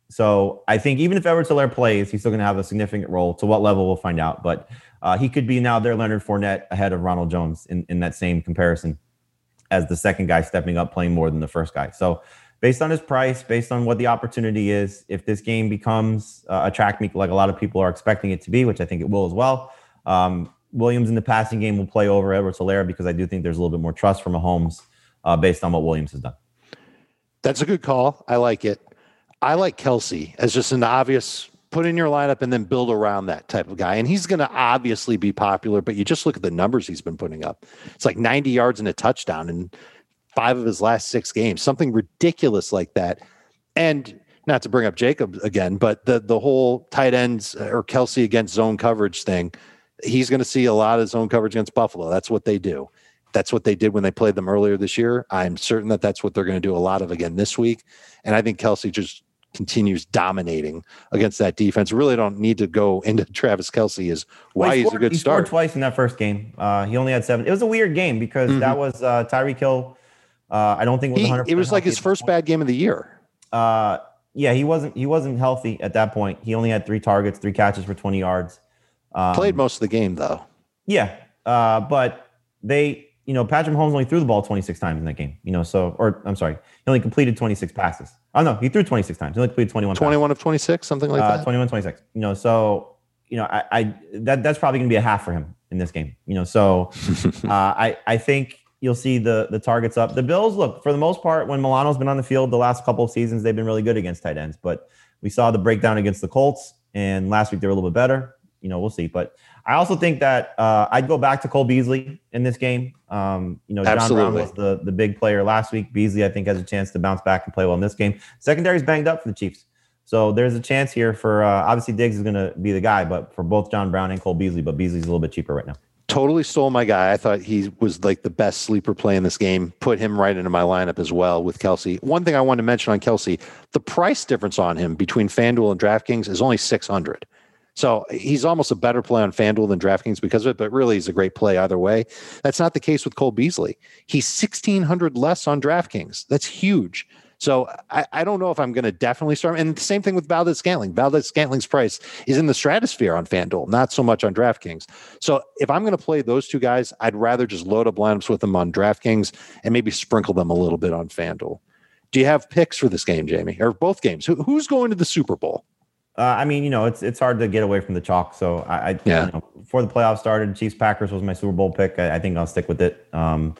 So I think even if Edwards-Helaire plays, he's still going to have a significant role. To what level, we'll find out. But uh, he could be now their Leonard Fournette ahead of Ronald Jones in, in that same comparison as the second guy stepping up, playing more than the first guy. So based on his price, based on what the opportunity is, if this game becomes uh, a track meet like a lot of people are expecting it to be, which I think it will as well, um, Williams in the passing game will play over Edwards-Helaire because I do think there's a little bit more trust from Mahomes uh, based on what Williams has done. That's a good call. I like it. I like Kelsey as just an obvious put in your lineup and then build around that type of guy. And he's going to obviously be popular, but you just look at the numbers he's been putting up. It's like ninety yards and a touchdown in five of his last six games, something ridiculous like that. And not to bring up Jacob again, but the, the whole tight ends or Kelsey against zone coverage thing, he's going to see a lot of zone coverage against Buffalo. That's what they do. That's what they did when they played them earlier this year. I'm certain that that's what they're going to do a lot of again this week. And I think Kelsey just continues dominating against that defense. Really don't need to go into Travis Kelsey is why well, he he's scored, a good he start. He scored twice in that first game. Uh, he only had seven. It was a weird game because mm-hmm. that was uh, Tyreek Hill. Uh, I don't think was he, one hundred percent it was like his first bad game of the year. Uh, yeah, he wasn't. He wasn't healthy at that point. He only had three targets, three catches for twenty yards. Um, Played most of the game though. Yeah, uh, but they. You know, Patrick Mahomes only threw the ball twenty-six times in that game, you know, so, or I'm sorry, he only completed twenty-six passes. Oh, no, he threw twenty-six times. He only completed twenty-one twenty-one passes. Of twenty-six, something like uh, that? twenty-one, twenty-six. You know, so, you know, I, I that that's probably going to be a half for him in this game, you know, so uh, I, I think you'll see the the targets up. The Bills, look, for the most part, when Milano's been on the field the last couple of seasons, they've been really good against tight ends, but we saw the breakdown against the Colts, and last week they were a little bit better. You know, we'll see. But I also think that uh, I'd go back to Cole Beasley in this game. Um, you know, John Absolutely. Brown was the, the big player last week. Beasley, I think, has a chance to bounce back and play well in this game. Secondary's banged up for the Chiefs. So there's a chance here for, uh, obviously, Diggs is going to be the guy, but for both John Brown and Cole Beasley, but Beasley's a little bit cheaper right now. Totally stole my guy. I thought he was like the best sleeper play in this game. Put him right into my lineup as well with Kelsey. One thing I want to mention on Kelsey, the price difference on him between FanDuel and DraftKings is only six hundred. So he's almost a better play on FanDuel than DraftKings because of it, but really he's a great play either way. That's not the case with Cole Beasley. He's sixteen hundred less on DraftKings. That's huge. So I, I don't know if I'm going to definitely start. And the same thing with Valdez-Scantling. Valdez-Scantling's price is in the stratosphere on FanDuel, not so much on DraftKings. So if I'm going to play those two guys, I'd rather just load up lineups with them on DraftKings and maybe sprinkle them a little bit on FanDuel. Do you have picks for this game, Jamie, or both games? Who, who's going to the Super Bowl? Uh, I mean, you know, it's it's hard to get away from the chalk. So I, I yeah. you know, before the playoffs started, Chiefs Packers was my Super Bowl pick. I, I think I'll stick with it. Um,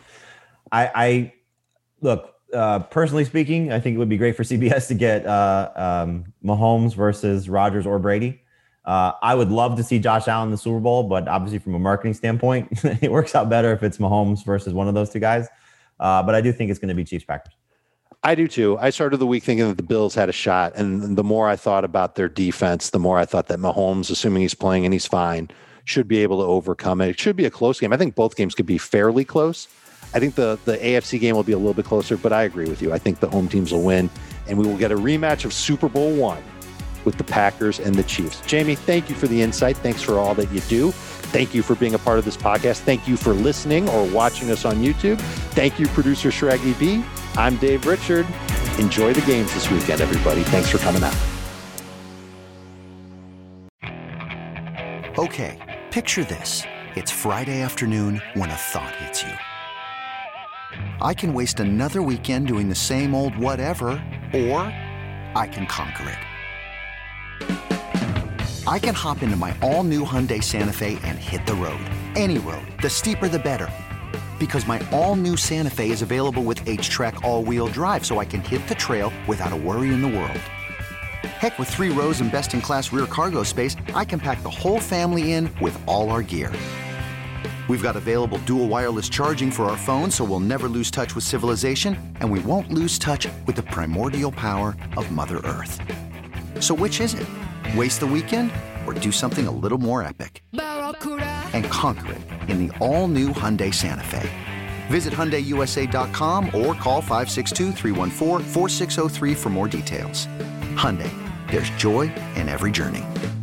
I, I look uh, personally speaking, I think it would be great for C B S to get uh, um, Mahomes versus Rodgers or Brady. Uh, I would love to see Josh Allen in the Super Bowl, but obviously from a marketing standpoint, it works out better if it's Mahomes versus one of those two guys. Uh, but I do think it's going to be Chiefs Packers. I do too. I started the week thinking that the Bills had a shot. And the more I thought about their defense, the more I thought that Mahomes, assuming he's playing and he's fine, should be able to overcome it. It should be a close game. I think both games could be fairly close. I think the, the A F C game will be a little bit closer, but I agree with you. I think the home teams will win, and we will get a rematch of Super Bowl one with the Packers and the Chiefs. Jamie, thank you for the insight. Thanks for all that you do. Thank you for being a part of this podcast. Thank you for listening or watching us on YouTube. Thank you, producer Shraggy B. I'm Dave Richard. Enjoy the games this weekend, everybody. Thanks for coming out. Okay, picture this. It's Friday afternoon when a thought hits you. I can waste another weekend doing the same old whatever, or I can conquer it. I can hop into my all-new Hyundai Santa Fe and hit the road. Any road. The steeper, the better. Because my all-new Santa Fe is available with H-Track all-wheel drive, so I can hit the trail without a worry in the world. Heck, with three rows and best-in-class rear cargo space, I can pack the whole family in with all our gear. We've got available dual wireless charging for our phones, so we'll never lose touch with civilization, and we won't lose touch with the primordial power of Mother Earth. So which is it? Waste the weekend or do something a little more epic? And conquer it in the all-new Hyundai Santa Fe. Visit Hyundai U S A dot com or call five six two, three one four, four six zero three for more details. Hyundai, there's joy in every journey.